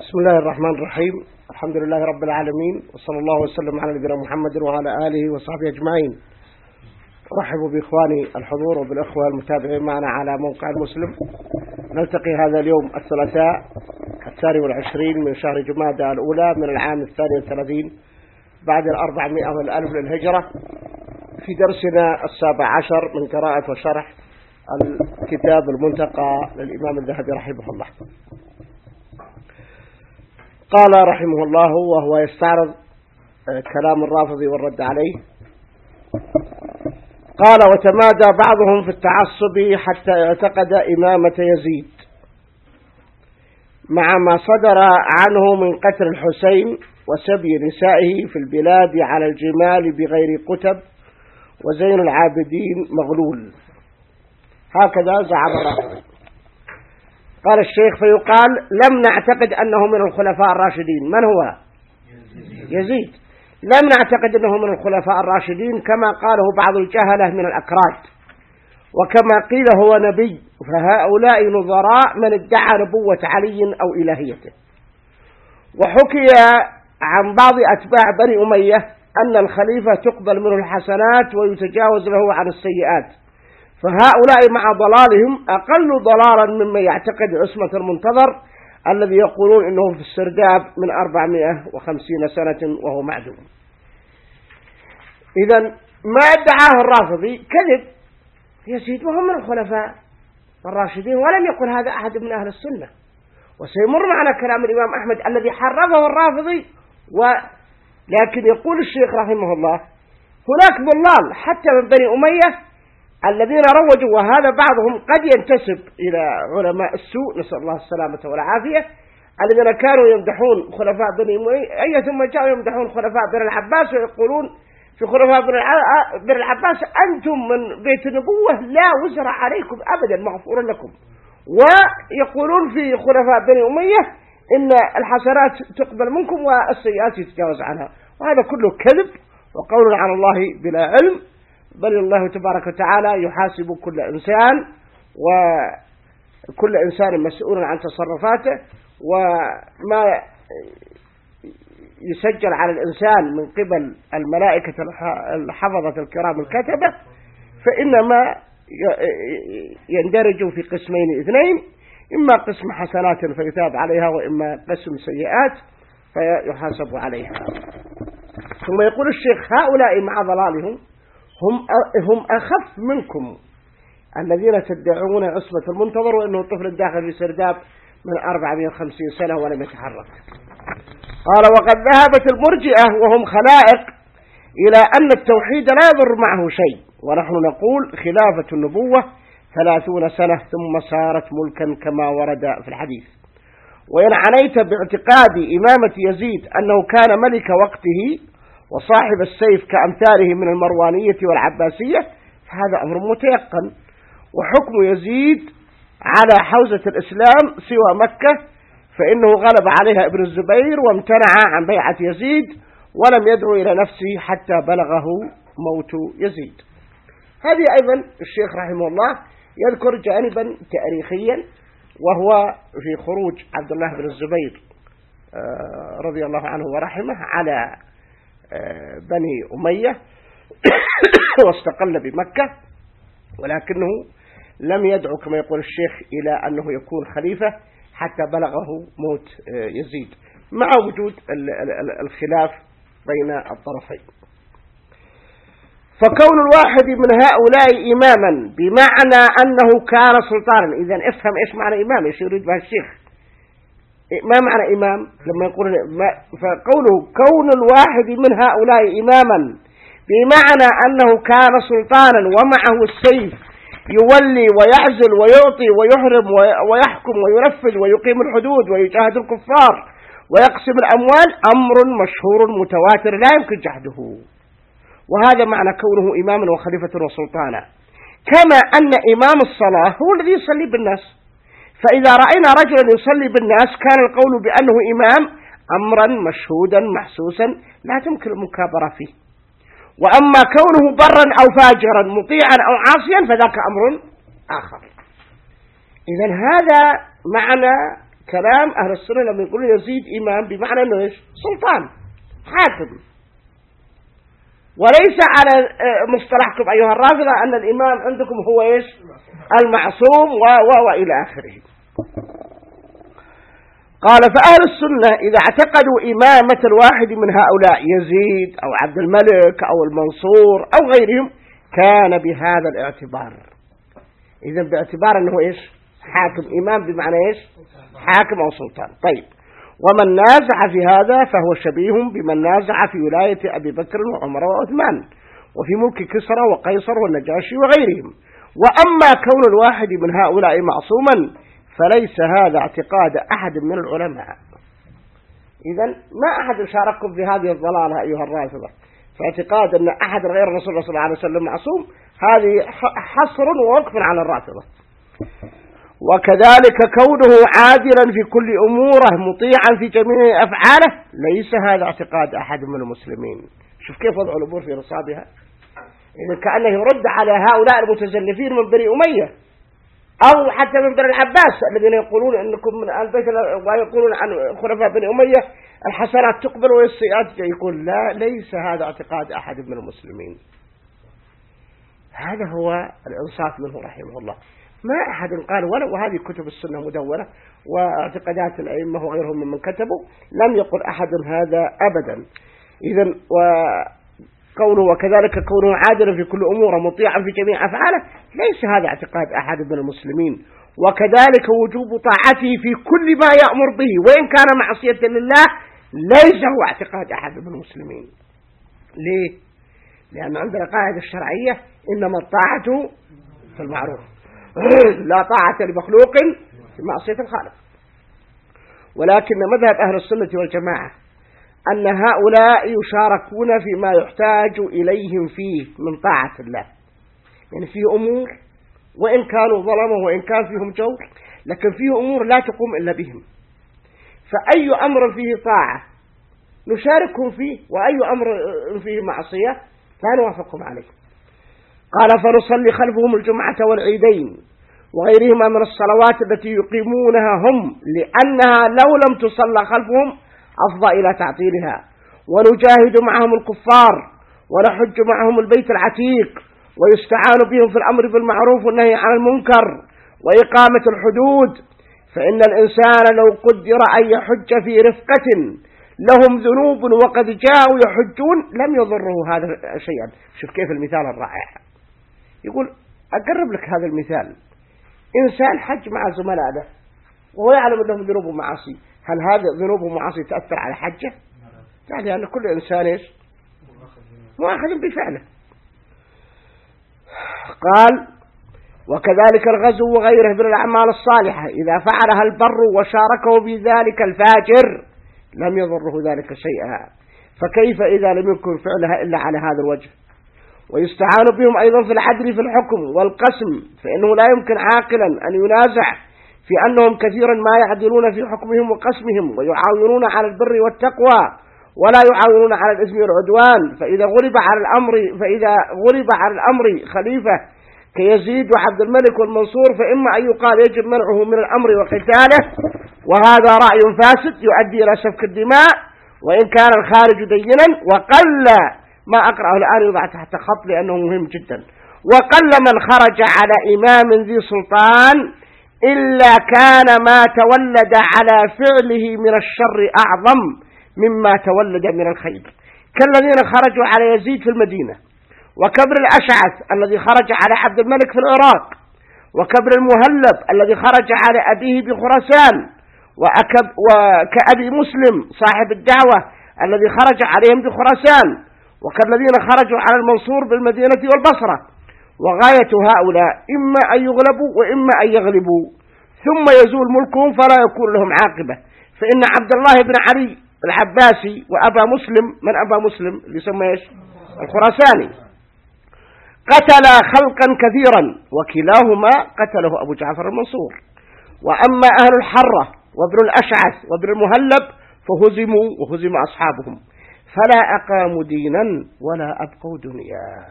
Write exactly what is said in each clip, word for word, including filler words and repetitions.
بسم الله الرحمن الرحيم. الحمد لله رب العالمين، وصلى الله وسلم على نبينا محمد وعلى آله وصحبه أجمعين. أرحب بإخواني الحضور وبالأخوة المتابعين معنا على موقع المسلم. نلتقي هذا اليوم الثلاثاء الثاني والعشرين من شهر جمادى الأولى من العام الثاني والثلاثين بعد الأربعمائة والألف للهجرة، في درسنا السابع عشر من قراءة وشرح الكتاب المنتقى للإمام الذهبي رحمه الله. قال رحمه الله وهو يستعرض كلام الرافضي والرد عليه، قال: وتمادى بعضهم في التعصب حتى اعتقد إمامة يزيد مع ما صدر عنه من قتل الحسين وسبي نسائه في البلاد على الجمال بغير كتب وزين العابدين مغلول. هكذا زعم الرافضي. قال الشيخ: فيقال لم نعتقد أنه من الخلفاء الراشدين. من هو؟ يزيد. لم نعتقد أنه من الخلفاء الراشدين كما قاله بعض الجهلة من الأكراد، وكما قيل هو نبي، فهؤلاء نظراء من ادعى نبوة علي أو إلهيته. وحكي عن بعض أتباع بني أمية أن الخليفة تقبل منه الحسنات ويتجاوز له عن السيئات، فهؤلاء مع ضلالهم أقل ضلالا ممن يعتقد عصمة المنتظر الذي يقولون إنه في السرداب من أربعمائة وخمسين سنة وهو معدوم. إذن ما ادعاه الرافضي كذب. يزيد وهم من الخلفاء الراشدين، ولم يقل هذا أحد من أهل السنة. وسيمر معنا كلام الإمام أحمد الذي حرفه الرافضي، ولكن يقول الشيخ رحمه الله هناك ضلال حتى من بني أمية الذين روجوا، وهذا بعضهم قد ينتسب إلى علماء السوء نسأل الله السلامة والعافية، الذين كانوا يمدحون خلفاء بني أمية ثم جاءوا يمدحون خلفاء بني العباس، ويقولون في خلفاء بني العباس أنتم من بيت النبوة لا وزر عليكم أبدا مغفور لكم، ويقولون في خلفاء بني أمية إن الحسنات تقبل منكم والسيئات يتجاوز عنها. وهذا كله كذب وقول على الله بلا علم، بل الله تبارك وتعالى يحاسب كل إنسان، وكل إنسان مسؤول عن تصرفاته، وما يسجل على الإنسان من قبل الملائكة الحفظة الكرام الكتبة فإنما يندرج في قسمين اثنين، إما قسم حسنات فيثاب عليها، وإما قسم سيئات فيحاسب عليها. ثم يقول الشيخ: هؤلاء مع ضلالهم هم هم أخف منكم الذين تدعون عصمة المنتظر وأنه طفل داخل في سرداب من أربعمائة وخمسين سنة ولم يتحرك. قال: وقد ذهبت المرجئة وهم خلائق إلى أن التوحيد لا يضر معه شيء، ونحن نقول خلافة النبوة ثلاثون سنة ثم صارت ملكا كما ورد في الحديث. وإن عنيت باعتقاد إمامة يزيد أنه كان ملك وقته وصاحب السيف كأمثاله من المروانية والعباسية فهذا أمر متيقن، وحكم يزيد على حوزة الإسلام سوى مكة، فإنه غلب عليها ابن الزبير وامتنع عن بيعة يزيد ولم يدعو إلى نفسه حتى بلغه موت يزيد. هذه أيضا الشيخ رحمه الله يذكر جانبا تاريخيا، وهو في خروج عبد الله بن الزبير رضي الله عنه ورحمه على بني أمية واستقل بمكة، ولكنه لم يدعو كما يقول الشيخ إلى أنه يكون خليفة حتى بلغه موت يزيد، مع وجود الخلاف بين الطرفين. فكون الواحد من هؤلاء إماما بمعنى أنه كان سلطانا. إذن افهم إيش معنى إمام، إيش يريد به الشيخ. ما معنى إمام لما يقول؟ فقوله كون الواحد من هؤلاء إماما بمعنى أنه كان سلطانا ومعه السيف يولي ويعزل ويعطي ويحرم ويحكم وينفذ ويقيم الحدود ويجاهد الكفار ويقسم الأموال أمر مشهور متواتر لا يمكن جحده. وهذا معنى كونه إماما وخليفة وسلطانا. كما أن إمام الصلاة هو الذي يصلي بالناس، فإذا رأينا رجلا يصلي بالناس كان القول بأنه إمام أمرا مشهودا محسوسا لا تمكن المكابرة فيه. وأما كونه برا أو فاجرا مطيعا أو عاصيا فذاك أمر آخر. إذن هذا معنى كلام أهل السنة لما يقولون يزيد إمام بمعنى أنه إيش؟ سلطان حاكم، وليس على مصطلحكم أيها الرافضة أن الإمام عندكم هو إيش؟ المعصوم و و وإلى آخره. قال فأهل السنة إذا اعتقدوا إمامة الواحد من هؤلاء يزيد أو عبد الملك أو المنصور أو غيرهم كان بهذا الاعتبار، إذن باعتبار أنه إيش؟ حاكم، إمام بمعنى إيش؟ حاكم أو سلطان. طيب، ومن نازع في هذا فهو شبيه بمن نازع في ولاية أبي بكر وعمر وعثمان وفي ملك كسرى وقيصر والنجاشي وغيرهم. وأما كون الواحد من هؤلاء معصوما فليس هذا اعتقاد أحد من العلماء. إذن ما أحد شارككم في هذه الضلالة أيها الرافضة، فاعتقاد أن أحد غير الرسول صلى الله عليه وسلم معصوم هذه حصر ووقف على الرافضة. وكذلك كونه عادلا في كل أموره مطيعا في جميع أفعاله ليس هذا اعتقاد أحد من المسلمين. شوف كيف وضع الأمور في نصابها، إذا كأنه يرد على هؤلاء المتزلفين من بني أمية أو حتى من بني العباس الذين يقولون أنكم من البيت ويقولون عن خلفاء بني أمية الحسنات تقبل والسيئات، يقول لا، ليس هذا اعتقاد أحد من المسلمين. هذا هو الإنصاف منه رحمه الله. ما أحد قال، ولو هذه كتب السنة مدونة واعتقادات الأئمة وغيرهم ممن كتبوا، لم يقل أحد هذا أبدا. إذن وقوله وكذلك كونه عادلا في كل أموره مطيعا في جميع أفعاله ليس هذا اعتقاد أحد من المسلمين. وكذلك وجوب طاعته في كل ما يأمر به وإن كان معصية لله ليس هو اعتقاد أحد من المسلمين. ليه؟ لأن عندنا قاعدة الشرعية إنما الطاعة في المعروف لا طاعة لمخلوق في معصية الخالق. ولكن مذهب أهل السنة والجماعة أن هؤلاء يشاركون فيما يحتاج إليهم فيه من طاعة الله، يعني فيه أمور وإن كانوا ظلموا وإن كان فيهم جور لكن فيه أمور لا تقوم إلا بهم، فأي أمر فيه طاعة نشاركهم فيه وأي أمر فيه معصية لا نوافقهم عليه. قال فنصلي خلفهم الجمعة والعيدين وغيرهما من الصلوات التي يقيمونها هم لأنها لو لم تصلى خلفهم أفضى إلى تعطيلها، ونجاهد معهم الكفار ونحج معهم البيت العتيق ويستعان بهم في الأمر بالمعروف والنهي عن المنكر وإقامة الحدود، فإن الإنسان لو قدر أن يحج في رفقة لهم ذنوب وقد جاءوا يحجون لم يضره هذا شيئا. شوف كيف المثال الرائع، يقول أقرب لك هذا المثال، إنسان حج مع زملاء له وهو يعلم أنهم ذنوب ومعاصي، هل هذا ذنوب ومعاصي تأثر على حجه؟ لا، لأن كل إنسان إيش؟ مؤاخذ بفعله. قال وكذلك الغزو وغيره من الأعمال الصالحة إذا فعلها البر وشاركه بذلك الفاجر لم يضره ذلك شيئا، فكيف إذا لم يكن فعلها إلا على هذا الوجه؟ ويستعان بهم أيضا في العدل في الحكم والقسم، فإنه لا يمكن عاقلا أن ينازع في أنهم كثيرا ما يعدلون في حكمهم وقسمهم ويعاونون على البر والتقوى ولا يعاونون على الإثم والعدوان، فإذا غلب على الأمر فإذا غلب على الأمر خليفة كيزيد وعبد الملك والمنصور فإما أن يقال يجب منعه من الأمر وقتاله، وهذا رأي فاسد يؤدي إلى سفك الدماء وإن كان الخارج دينا، وقل ما أقرأه الآن يوضع تحت خط لأنه مهم جدا، وقل من خرج على إمام ذي سلطان إلا كان ما تولد على فعله من الشر أعظم مما تولد من الخير، كالذين خرجوا على يزيد في المدينة، وكبر الأشعث الذي خرج على عبد الملك في العراق، وكبر المهلب الذي خرج على أبيه بخراسان، وكأبي مسلم صاحب الدعوة الذي خرج عليهم بخراسان، وكالذين خرجوا على المنصور بالمدينة والبصرة. وغاية هؤلاء إما أن يغلبوا وإما أن يغلبوا ثم يزول ملكهم فلا يكون لهم عاقبة، فإن عبد الله بن علي العباسي وأبا مسلم من أبا مسلم اللي يسمى إيش الخراساني قتل خلقا كثيرا وكلاهما قتله أبو جعفر المنصور. وأما أهل الحرة وابن الأشعث وابن المهلب فهزموا وهزم أصحابهم فلا أقاموا دينا ولا أبقوا دنيا.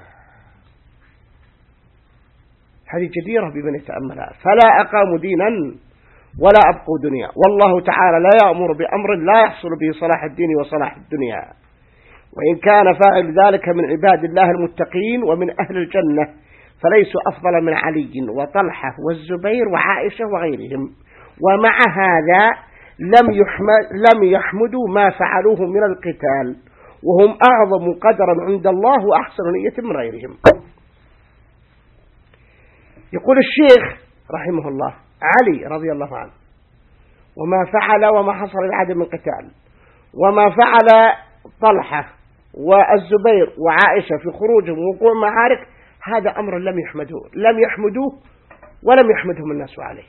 هذه جديرة بمن يتأملها، فلا أقاموا دينا ولا أبقوا دنيا. والله تعالى لا يأمر بأمر لا يحصل به صلاح الدين وصلاح الدنيا، وإن كان فاعل ذلك من عباد الله المتقين ومن أهل الجنة فليسوا أفضل من علي وطلحة والزبير وعائشة وغيرهم. ومع هذا لم لم يحمدوا ما فعلوه من القتال، وهم أعظم قدرا عند الله وأحسن نية من غيرهم. يقول الشيخ رحمه الله: علي رضي الله عنه وما فعل وما حصل العدد من قتال، وما فعل طلحة والزبير وعائشة في خروجهم ووقوع معارك، هذا أمر لم يحمدوه لم يحمدوه ولم يحمدهم الناس عليه،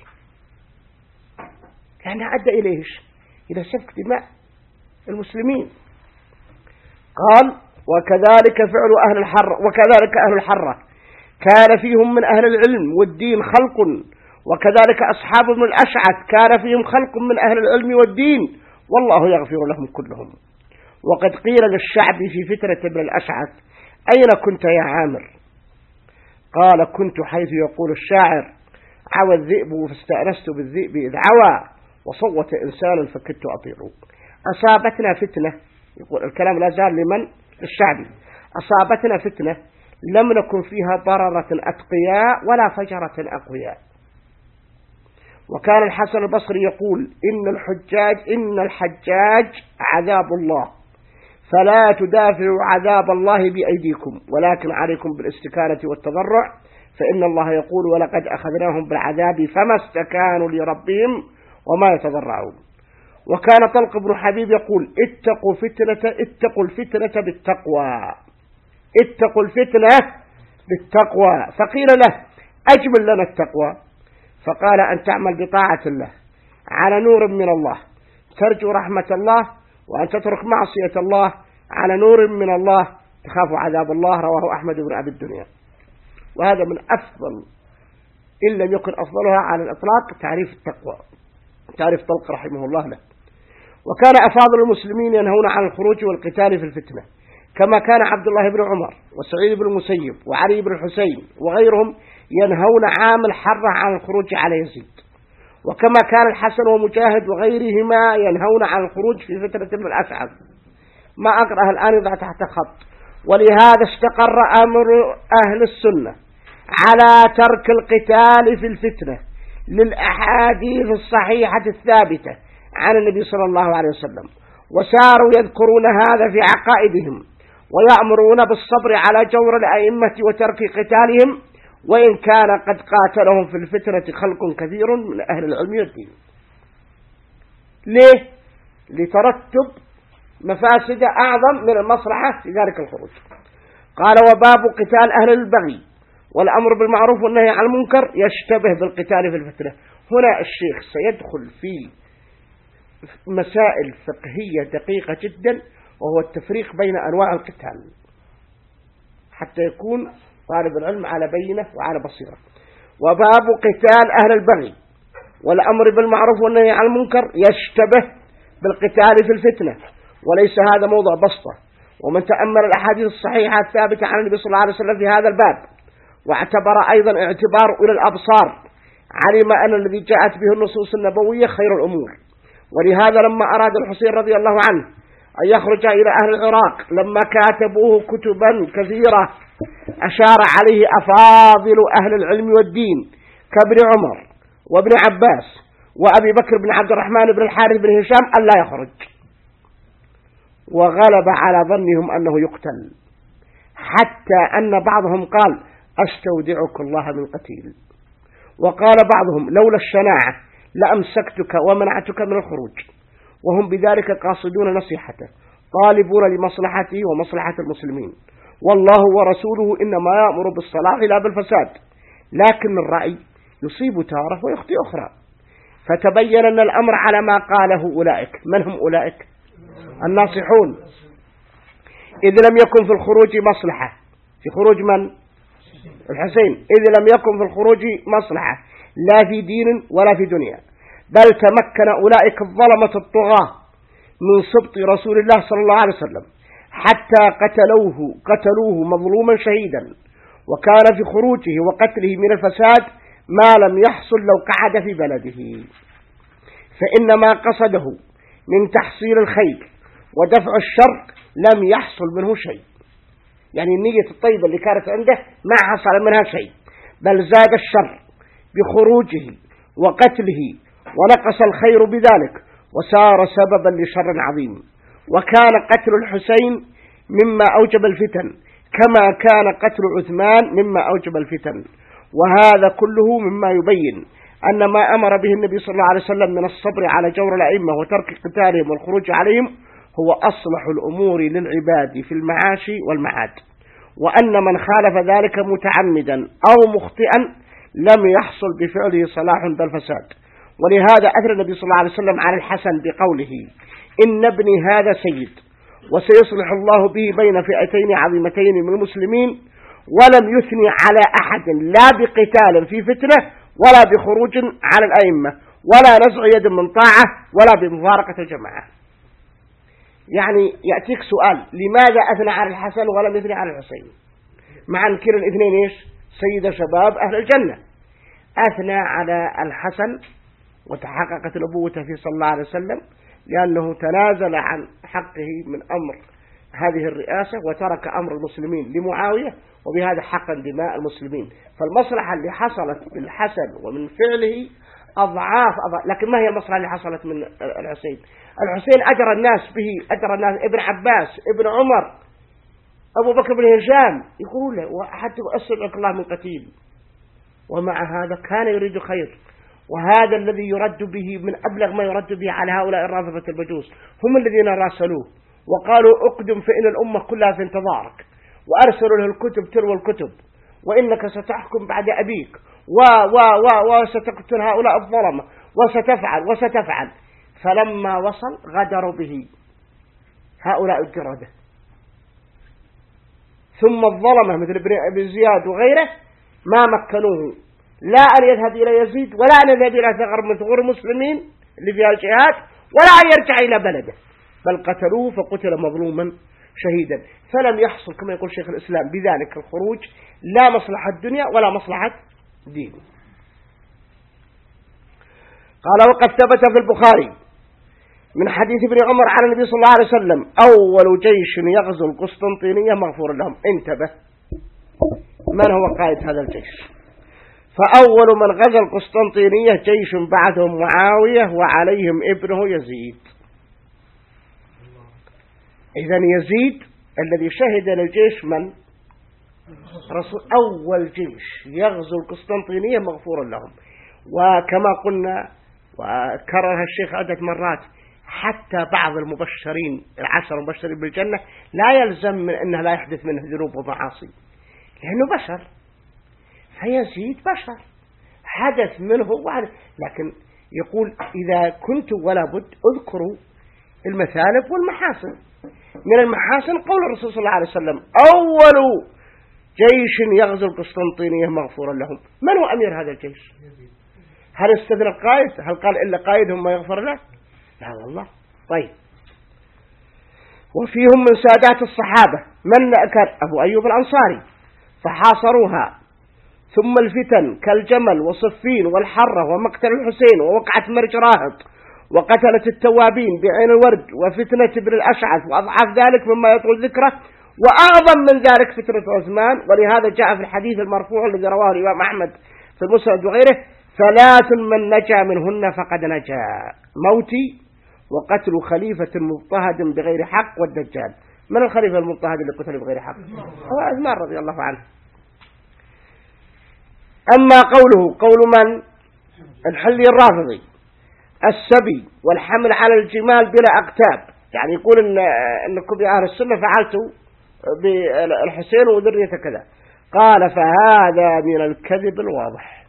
لأنه أدى إليه إلى سفك دماء المسلمين. قال: وكذلك فعل أهل الحرة وكذلك أهل الحرة كان فيهم من أهل العلم والدين خلق، وكذلك أصحاب ابن الأشعث كان فيهم خلق من أهل العلم والدين، والله يغفر لهم كلهم. وقد قيل للشعب في فترة ابن الأشعث: أين كنت يا عامر؟ قال: كنت حيث يقول الشاعر: عوى الذئب فاستأنست بالذئب إذ عوى، وصوت إنسان فكدت أطيره. أصابتنا فتنة، يقول الكلام لا زال لمن؟ الشعبي. أصابتنا فتنة لم نكن فيها ضررة أتقياء ولا فجرة أقوياء. وكان الحسن البصري يقول: إن الحجاج إن الحجاج عذاب الله، فلا تدافعوا عذاب الله بأيديكم، ولكن عليكم بالاستكانة والتضرع، فإن الله يقول: ولقد أخذناهم بالعذاب فما استكانوا لربهم وما يتضرعون. وكان طلق بن حبيب يقول: اتقوا فتنة اتقوا الفتنة بالتقوى اتقوا الفتنة بالتقوى. فقيل له: أجمل لنا التقوى. فقال: أن تعمل بطاعة الله على نور من الله ترجو رحمة الله، وأن تترك معصية الله على نور من الله تخاف عذاب الله. رواه أحمد بن أبي الدنيا. وهذا من أفضل إن لم يكن أفضلها على الإطلاق تعريف التقوى، تعريف طلق رحمه الله له. وكان أفاضل المسلمين ينهون عن الخروج والقتال في الفتنة، كما كان عبد الله بن عمر وسعيد بن المسيب وعلي بن الحسين وغيرهم ينهون عام الحرة عن الخروج على يزيد، وكما كان الحسن ومجاهد وغيرهما ينهون عن الخروج في فتنة ابن الأشعث. ما أقرأه الآن يضع تحت خط. ولهذا استقر أمر أهل السنة على ترك القتال في الفتنة للأحاديث الصحيحة الثابتة عن النبي صلى الله عليه وسلم، وساروا يذكرون هذا في عقائدهم، ويأمرون بالصبر على جور الأئمة وترك قتالهم، وإن كان قد قاتلهم في الفتنة خلق كثير من أهل العلم والدين. ليه؟ لترتب مفاسد أعظم من المصلحة في ذلك الخروج. قال: وباب قتال أهل البغي والأمر بالمعروف والنهي عن المنكر يشتبه بالقتال في الفتنة. هنا الشيخ سيدخل في مسائل فقهية دقيقة جدا، وهو التفريق بين أنواع القتال حتى يكون طالب العلم على بينة وعلى بصيرة. وباب قتال أهل البغي والأمر بالمعروف والنهي عن المنكر يشتبه بالقتال في الفتنة، وليس هذا موضع بسطة. ومن تأمل الأحاديث الصحيحة الثابتة عن النبي صلى الله عليه وسلم في هذا الباب واعتبر أيضا اعتبار إلى الأبصار علم أن الذي جاءت به النصوص النبوية خير الأمور. ولهذا لما أراد الحسين رضي الله عنه أن يخرج إلى أهل العراق لما كاتبوه كتبا كثيرة أشار عليه أفاضل أهل العلم والدين كابن عمر وابن عباس وأبي بكر بن عبد الرحمن بن الحارث بن هشام أن لا يخرج، وغلب على ظنهم أنه يقتل، حتى أن بعضهم قال: أستودعك الله من قتيل. وقال بعضهم: لولا الشناعة لأمسكتك ومنعتك من الخروج. وهم بذلك قاصدون نصيحته طالبون لمصلحته ومصلحة المسلمين، والله ورسوله إنما يأمر بالصلاح لا بالفساد، لكن الرأي يصيب تارة ويخطئ أخرى. فتبين أن الأمر على ما قاله أولئك. من هم أولئك؟ الناصحون. إذ لم يكن في الخروج مصلحة، في خروج من؟ الحسين. إذ لم يكن في الخروج مصلحة لا في دين ولا في دنيا، بل تمكن أولئك الظلمة الطغاة من سبط رسول الله صلى الله عليه وسلم حتى قتلوه قتلوه مظلوما شهيدا، وكان في خروجه وقتله من الفساد ما لم يحصل لو قعد في بلده. فإن ما قصده من تحصيل الخير ودفع الشر لم يحصل منه شيء. يعني النية الطيبة اللي كانت عنده ما حصل منها شيء، بل زاد الشر بخروجه وقتله، ونقص الخير بذلك وصار سببا لشر عظيم. وكان قتل الحسين مما أوجب الفتن، كما كان قتل عثمان مما أوجب الفتن. وهذا كله مما يبين أن ما أمر به النبي صلى الله عليه وسلم من الصبر على جور الأئمة وترك قتالهم والخروج عليهم هو أصلح الأمور للعباد في المعاش والمعاد، وأن من خالف ذلك متعمدا أو مخطئا لم يحصل بفعله صلاح بل فساد. ولهذا أثنى النبي صلى الله عليه وسلم على الحسن بقوله: إن ابني هذا سيد وسيصلح الله به بين فئتين عظيمتين من المسلمين. ولم يثني على أحد لا بقتال في فتنة ولا بخروج على الأئمة ولا نزع يد من طاعة ولا بمفارقة الجماعة. يعني يأتيك سؤال: لماذا أثنى على الحسن ولم يثني على الحسين، مع أن كلا الاثنين إيش؟ سيد شباب أهل الجنة. أثنى على الحسن وتحققت نبوته في صلى الله عليه وسلم لأنه تنازل عن حقه من أمر هذه الرئاسة وترك أمر المسلمين لمعاوية، وبهذا حقا دماء المسلمين. فالمصلحة اللي حصلت بالحسن ومن فعله أضعاف أضعاف. لكن ما هي المصلحة اللي حصلت من الحسين؟ الحسين أجر الناس به، أجر الناس ابن عباس، ابن عمر، أبو بكر بن هشام، يقول له: وحتى أسألك الله من قتيل. ومع هذا كان يريد خير. وهذا الذي يرد به من أبلغ ما يرد به على هؤلاء الرافضة المجوس، هم الذين راسلوه وقالوا: اقدم فإن الأمة كلها في انتظارك، وأرسلوا له الكتب تلو الكتب، وإنك ستحكم بعد أبيك و و و وستقتل هؤلاء الظلمة وستفعل وستفعل. فلما وصل غدروا به هؤلاء الجرادة. ثم الظلمة مثل ابن زياد وغيره ما مكنوه لا أن يذهب إلى يزيد ولا أن يذهب إلى ثغر من ثغور المسلمين اللي فيها الجهاد ولا أن يرجع إلى بلده، بل قتلوه فقتل مظلوما شهيدا. فلم يحصل كما يقول شيخ الإسلام بذلك الخروج لا مصلحة الدنيا ولا مصلحة دين. قال: وقد ثبت في البخاري من حديث ابن عمر عن النبي صلى الله عليه وسلم: أول جيش يغزو القسطنطينية مغفور لهم. انتبه، من هو قائد هذا الجيش؟ فأول من غزا القسطنطينية جيش بعثهم معاوية وعليهم ابنه يزيد. إذن يزيد الذي شهد للجيش من؟ رسول. أول جيش يغزو القسطنطينية مغفور لهم. وكما قلنا وكررها الشيخ عدة مرات، حتى بعض المبشرين العشر المبشرين بالجنة لا يلزم من أنه لا يحدث منه ذنوب ومعاصي، لأنه بشر. فيزيد بشر حدث منه وعلى. لكن يقول: إذا كنت ولا بد اذكروا المثالب والمحاسن. من المحاسن قول الرسول صلى الله عليه وسلم: أول جيش يغزو القسطنطينية مغفورا لهم. من هو أمير هذا الجيش؟ هل استثنى القائد؟ هل قال إلا قائدهم ما يغفر له؟ لا والله. طيب، وفيهم من سادات الصحابة من كان أبو أيوب الأنصاري فحاصروها، ثم الفتن كالجمل وصفين والحرة ومقتل الحسين ووقعة مرج راهط وقتلة التوابين بعين الورد وفتنة ابن الأشعث وأضعاف ذلك مما يطول ذكره، وأعظم من ذلك فتنة عثمان. ولهذا جاء في الحديث المرفوع الذي رواه الإمام أحمد في المسند وغيره: ثلاث من نجا منهن فقد نجا: موتي وقتل خليفة مضطهد بغير حق والدجال. من الخليفة المضطهد اللي قتل بغير حق؟ هو عثمان رضي الله عنه. أما قوله قول من؟ الحلي الرافضي: السبي والحمل على الجمال بلا أقتاب. يعني يقول إن أنكم يا أهل السنة فعلتوا بالحسين وذريته كذا. قال: فهذا من الكذب الواضح.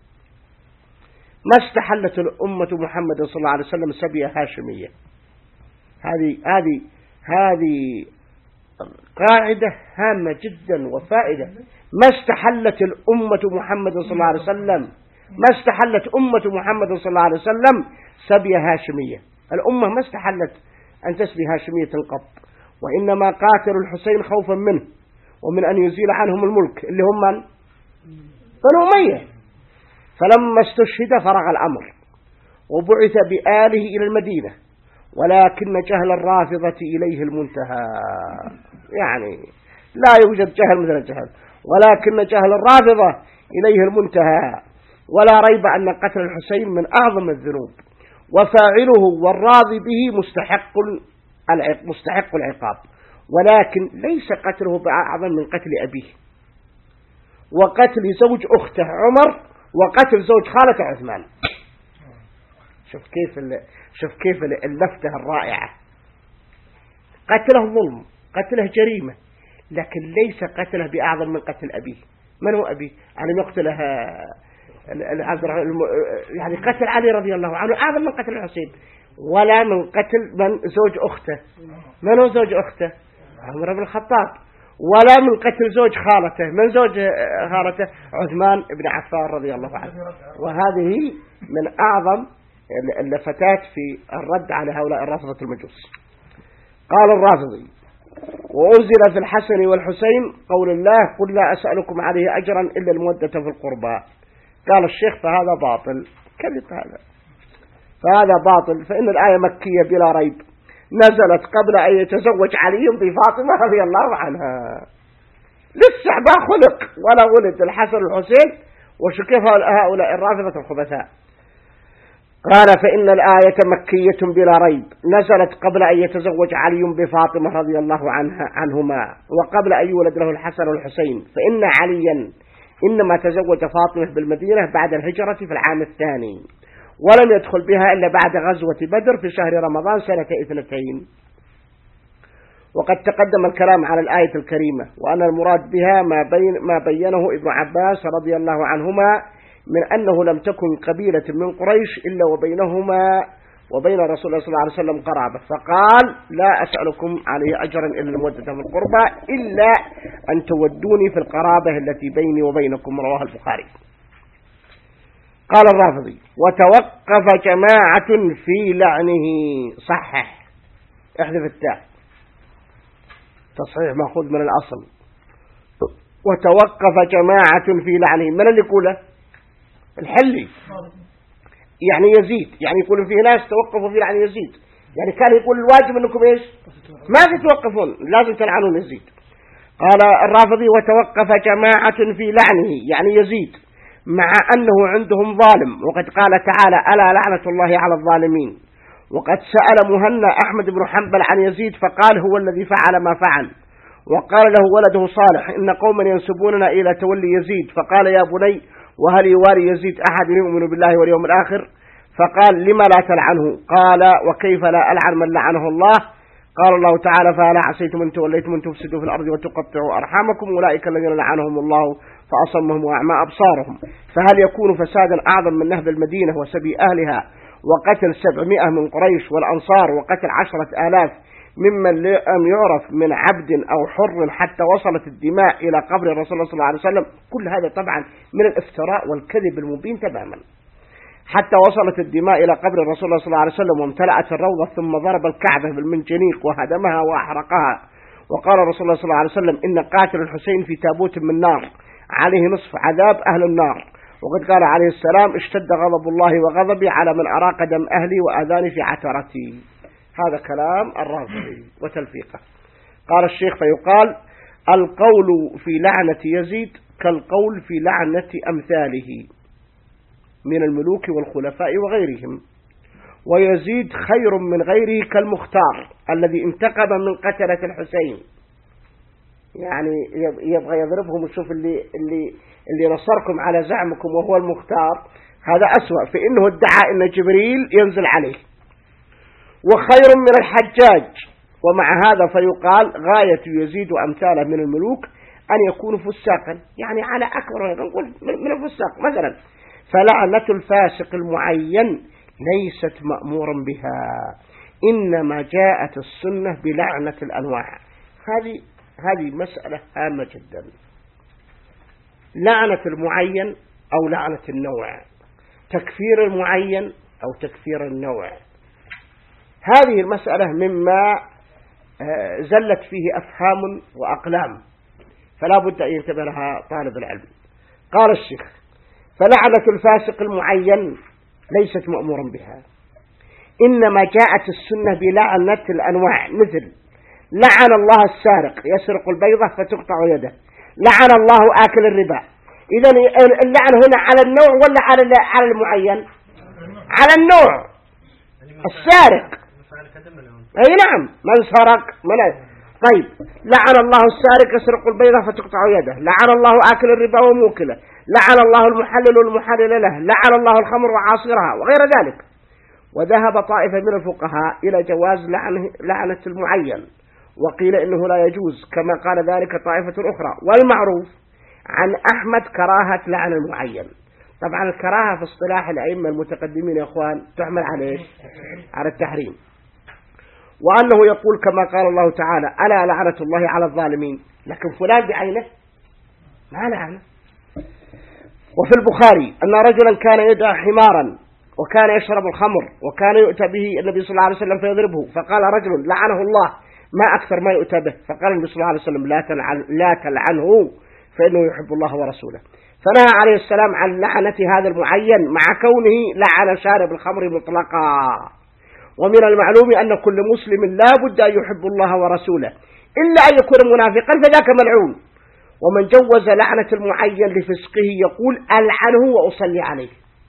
ما استحلت الأمة محمد صلى الله عليه وسلم سبية هاشمية. هذه هذه هذه قاعدة هامة جدا وفائدة. ما استحلت الأمة محمد صلى الله عليه وسلم ما استحلت أمة محمد صلى الله عليه وسلم سبية هاشمية. الأمة ما استحلت أن تسبي هاشمية قط، وإنما قاتلوا الحسين خوفا منه ومن أن يزيل عنهم الملك اللي هم من؟ بنو أمية. فلما استشهد فرغ الأمر وبعث بآله إلى المدينة، ولكن جهل الرافضة إليه المنتهى. يعني لا يوجد جهل مثل الجهل، ولكن جهل الرافضة إليه المنتهى. ولا ريب أن قتل الحسين من أعظم الذنوب، وفاعله والراضي به مستحق مستحق العقاب، ولكن ليس قتله بأعظم من قتل أبيه، وقتل زوج أخته عمر، وقتل زوج خالته عثمان. شوف كيف شوف كيف اللفتة الرائعة. قتله ظلم، قتله جريمة، لكن ليس قتله بأعظم من قتل أبيه. من هو أبيه؟ يعني يقتله يعني قتل علي رضي الله عنه أعظم من قتل الحسين، ولا من قتل من زوج أخته. من هو زوج أخته؟ عمر بن الخطاب. ولا من قتل زوج خالته. من زوج خالته؟ عثمان بن عفان رضي الله عنه. وهذه من أعظم اللفتات في الرد على هؤلاء الرافضة المجوس. قال الرافضي: وأنزل في الحسن والحسين قول الله: قل لا أسألكم عليه أجرا إلا المودة في القربى. قال الشيخ: فهذا باطل. كذب هذا، فهذا باطل، فإن الآية مكية بلا ريب، نزلت قبل أن يتزوج علي بفاطمة رضي الله عنها. لسه ما خلق ولا ولد الحسن والحسين، وشكف هؤلاء الرافضة الخبثاء. قال: فإن الآية مكية بلا ريب، نزلت قبل أن يتزوج علي بفاطمة رضي الله عنها عنهما، وقبل أن يولد له الحسن والحسين، فإن عليا إنما تزوج فاطمة بالمدينة بعد الهجرة في العام الثاني، ولم يدخل بها إلا بعد غزوة بدر في شهر رمضان سنة اثنتين. وقد تقدم الكلام على الآية الكريمة، وأن المراد بها ما, بين ما بينه ابن عباس رضي الله عنهما من أنه لم تكن قبيلة من قريش إلا وبينهما وبين رسول الله صلى الله عليه وسلم قرابة، فقال: لا أسألكم عليه أجرا إلا المودة في القربى، إلا أن تودوني في القرابة التي بيني وبينكم. رواه البخاري. قال الرافضي: وتوقف جماعة في لعنه. صحح، احذف التاء، تصحيح مأخوذ من الأصل. وتوقف جماعة في لعنه، من اللي يقوله؟ الحلي، يعني يزيد، يعني يقول في ناس توقفوا في لعن يزيد، يعني كان يقول الواجب أنكم إيش؟ ما تتوقفون، لازم تلعنون يزيد. قال الرافضي: وتوقف جماعة في لعنه، يعني يزيد، مع أنه عندهم ظالم، وقد قال تعالى: ألا لعنة الله على الظالمين. وقد سأل مهنا أحمد بن حنبل عن يزيد فقال: هو الذي فعل ما فعل. وقال له ولده صالح: إن قوما ينسبوننا إلى تولي يزيد. فقال: يا بني، وهل يوالي يزيد أحد يؤمن بالله واليوم الآخر؟ فقال: لما لا تلعنه؟ قال: وكيف لا ألعن من لعنه الله؟ قال الله تعالى: فهل عسيتم أن توليتم أن تفسدوا في الأرض وتقطعوا أرحامكم؟ أولئك الذين لعنهم الله فأصمهم وأعمى أبصارهم. فهل يكون فسادا أعظم من نهب المدينة وسبي أهلها وقتل سبعمائة من قريش والأنصار وقتل عشرة آلاف ممن لم يعرف من عبد أو حر حتى وصلت الدماء إلى قبر الرسول صلى الله عليه وسلم؟ كل هذا طبعا من الافتراء والكذب المبين تماما. حتى وصلت الدماء إلى قبر الرسول صلى الله عليه وسلم وامتلأت الروضة، ثم ضرب الكعبة بالمنجنيق وهدمها وأحرقها. وقال الرسول صلى الله عليه وسلم: إن قاتل الحسين في تابوت من نار عليه نصف عذاب أهل النار. وقد قال عليه السلام: اشتد غضب الله وغضبي على من أراق دم أهلي وأذاني في عترتي. هذا كلام الرافضي وتلفيقه. قال الشيخ: فيقال: القول في لعنة يزيد كالقول في لعنة أمثاله من الملوك والخلفاء وغيرهم، ويزيد خير من غيره كالمختار الذي انتقم من قتلة الحسين. يعني يبغى يضربهم وشوف اللي اللي اللي نصركم على زعمكم وهو المختار، هذا أسوأ، فإنه ادعى أن جبريل ينزل عليه. وخير من الحجاج. ومع هذا فيقال: غاية يزيد وأمثاله من الملوك أن يكونوا فساقا، يعني على أكبر نقول من الفساق مثلا. فلعنة الفاسق المعين ليست مأمورا بها، إنما جاءت السنة بلعنة الأنواع. هذه هذه مسألة هامة جدا. لعنة المعين أو لعنة النوع، تكفير المعين أو تكفير النوع، هذه المسألة مما زلت فيه أفهام وأقلام، فلا بد أن ينتبه لها طالب العلم. قال الشيخ: فلعنة الفاسق المعين ليست مأمورا بها، إنما جاءت السنة بلعنة الأنواع، مثل لعن الله السارق يسرق البيضة فتقطع يده، لعن الله آكل الربا. إذن اللعن هنا على النوع ولا على على المعين؟ على النوع. السارق أي نعم من سرق من. طيب لعن الله السارق يسرق البيضة فتقطع يده، لعن الله آكل الربا وموكله، لعن الله المحلل والمحلل له، لعن الله الخمر وعاصرها وغير ذلك. وذهب طائفة من الفقهاء إلى جواز لعنه لعنة المعين، وقيل إنه لا يجوز كما قال ذلك طائفة أخرى. والمعروف عن أحمد كراهة لعن المعين. طبعا الكراهة في اصطلاح الأئمة المتقدمين يا أخوان تحمل على إيش؟ على التحريم. وأنه يقول كما قال الله تعالى ألا لعنة الله على الظالمين، لكن فلان بعينه ما لعنه. وفي البخاري أن رجلا كان يدعى حمارا وكان يشرب الخمر وكان يؤتى به النبي صلى الله عليه وسلم فيضربه، فقال رجل لعنه الله ما أكثر ما يؤتى به، فقال النبي صلى الله عليه وسلم لا تلعن لا تلعنه فإنه يحب الله ورسوله. فنهى عليه السلام عن لعنة هذا المعين مع كونه لعن شارب الخمر مطلقا. ومن المعلوم أن كل مسلم لا بد أن يحب الله ورسوله إلا أن يكون منافقا فذاك ملعون. ومن جوز لعنة المعين لفسقه يقول ألعنه وأصلي عليه.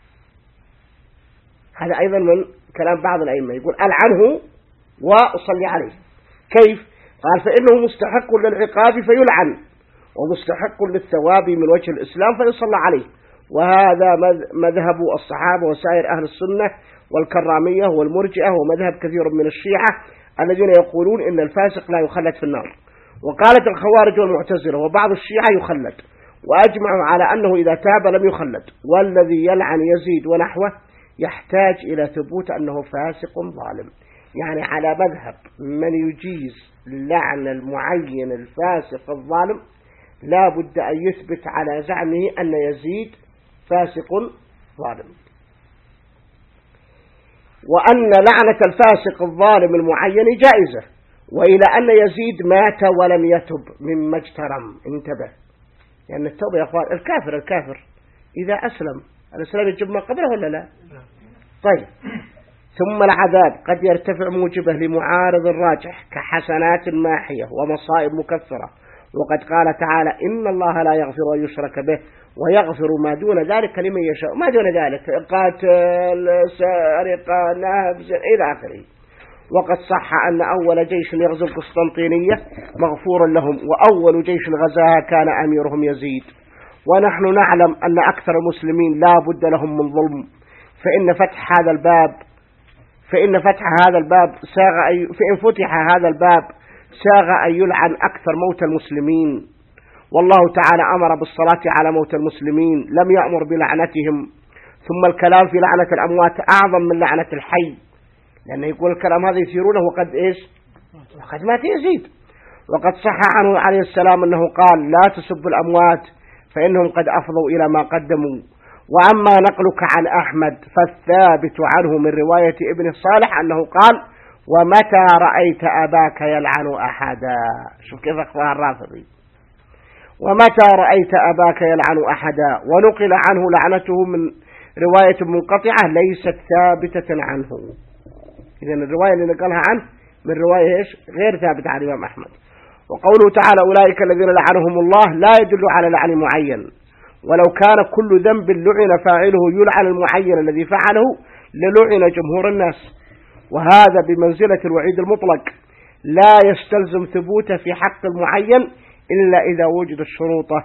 هذا أيضا من كلام بعض الأئمة، يقول ألعنه وأصلي عليه. كيف؟ قال فإنه مستحق للعقاب فيلعن ومستحق للثواب من وجه الإسلام فيصلى عليه. وهذا مذهب الصحابة وسائر أهل السنة والكرامية والمرجئة ومذهب كثير من الشيعة الذين يقولون إن الفاسق لا يخلد في النار. وقالت الخوارج والمعتزلة وبعض الشيعة يخلد، وأجمعوا على أنه إذا تاب لم يخلد. والذي يلعن يزيد ونحوه يحتاج إلى ثبوت أنه فاسق ظالم، يعني على مذهب من يجيز لعن المعين الفاسق الظالم لا بد أن يثبت على زعمه أن يزيد فاسق ظالم، وأن لعنة الفاسق الظالم المعين جائزة، وإلى أن يزيد مات ولم يتب مما اجترم. انتبه، لأن يعني التوبة يا أخوان الكافر الكافر إذا أسلم الإسلام يجب ما قبله ولا لا؟ طيب ثم العذاب قد يرتفع موجبه لمعارض الراجح كحسنات ماحية ومصائب مكفرة. وقد قال تعالى إن الله لا يغفر أن يشرك به ويغفر ما دون ذلك لمن يشاء. ما دون ذلك قاتل سارقة نهب إلى آخره. وقد صح أن أول جيش يغزو القسطنطينية مغفور لهم، وأول جيش غزاها كان أميرهم يزيد. ونحن نعلم أن أكثر المسلمين لا بد لهم من ظلم، فإن فتح هذا الباب فإن فتح هذا الباب ساغ أي فإن فتح هذا الباب ساغ أن يلعن أكثر موت المسلمين. والله تعالى أمر بالصلاة على موت المسلمين لم يأمر بلعنتهم. ثم الكلام في لعنة الأموات أعظم من لعنة الحي، لأنه يقول الكلام هذا يثيرونه وقد إيش وقد مات يزيد. وقد صح عنه عليه السلام أنه قال لا تسبوا الأموات فإنهم قد أفضوا إلى ما قدموا. وأما نقلك عن أحمد فالثابت عنه من رواية ابن الصالح أنه قال ومتى رأيت أباك يلعن أحدا. شوف كيف أخفاها الرافضي، ومتى رأيت أباك يلعن أحدا. ونقل عنه لعنته من رواية منقطعة ليست ثابتة عنه. إذن الرواية اللي نقلها عنه من رواية إيش غير ثابتة عن الإمام أحمد. وقوله تعالى أولئك الذين لعنهم الله لا يدل على لعن معين، ولو كان كل ذنب لعن فاعله يلعن المعين الذي فعله للعن جمهور الناس. وهذا بمنزلة الوعيد المطلق لا يستلزم ثبوته في حق المعين إلا إذا وجد الشروط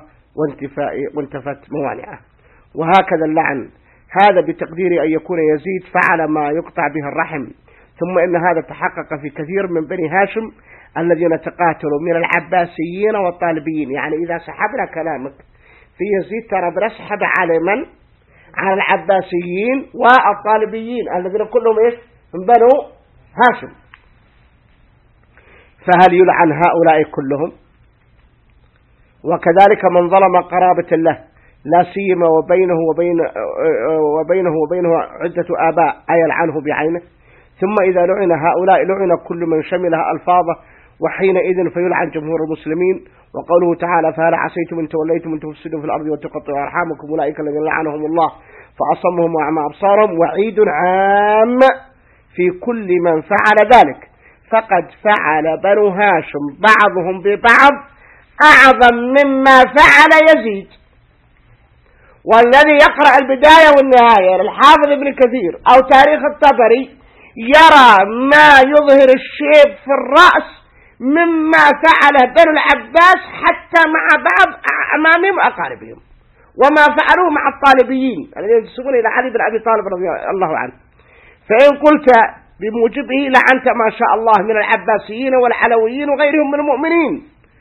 وانتفت موانعه. وهكذا اللعن هذا بتقدير أن يكون يزيد فعل ما يقطع به الرحم. ثم إن هذا تحقق في كثير من بني هاشم الذين تقاتلوا من العباسيين والطالبيين. يعني إذا سحبنا كلامك في يزيد ترى بنسحب على من؟ على العباسيين والطالبيين الذين كلهم إيش من بنو هاشم. فهل يلعن هؤلاء كلهم؟ وكذلك من ظلم قرابة له لا سيما وبينه وبين وبينه وبينه عدة آباء أيلعنه بعينه. ثم إذا لعن هؤلاء لعن كل من شملها ألفاظه وحينئذ فيلعن جمهور المسلمين. وقوله تعالى فهل عسيتم إن توليتم أن تفسدوا في الأرض وتقطعوا أرحامكم أولئك الذين لعنهم الله فأصمهم وأعمى أبصارهم. وعيد عام في كل من فعل ذلك، فقد فعل بنو هاشم بعضهم ببعض أعظم مما فعل يزيد. والذي يقرأ البداية والنهاية للحافظ ابن كثير أو تاريخ الطبري يرى ما يظهر الشيب في الرأس مما فعله بنو العباس حتى مع بعض أمامهم وأقاربهم، وما فعلوه مع الطالبيين الذين ينسبون إلى علي بن أبي طالب رضي الله عنه. فإن قلت بموجبه لعنت ما شاء الله من العباسيين والعلويين وغيرهم من المؤمنين.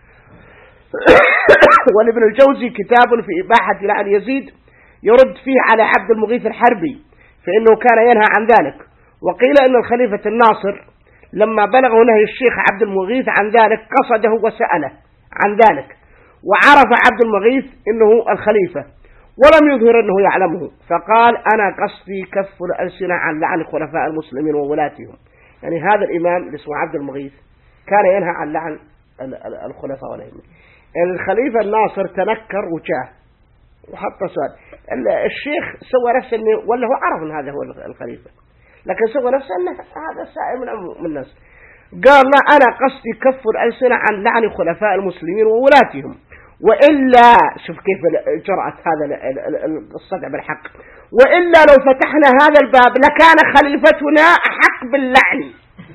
ولابن الجوزي كتاب في إباحة لعن يزيد يرد فيه على عبد المغيث الحربي فإنه كان ينهى عن ذلك. وقيل أن الخليفة الناصر لما بلغه نهي الشيخ عبد المغيث عن ذلك قصده وسأله عن ذلك، وعرف عبد المغيث أنه الخليفة ولم يظهر أنه يعلمه، فقال أنا قصدي كف الألسنة عن لعن خلفاء المسلمين وولاتهم. يعني هذا الإمام اللي اسمه عبد المغيث كان ينهى عن لعن الخلفاء والأئمة. الخليفة الناصر تنكر وجاه وحط سؤال. الشيخ سوى نفسه انه ولا هو عرف ان هذا هو الخليفة، لكن سوى نفسه انه هذا سائر من الناس. قال لا أنا قصدي كف الألسنة عن لعن خلفاء المسلمين وولاتهم، وإلا شوف كيف جرأت هذا الصدع بالحق، وإلا لو فتحنا هذا الباب لكان خليفتنا أحق باللعن.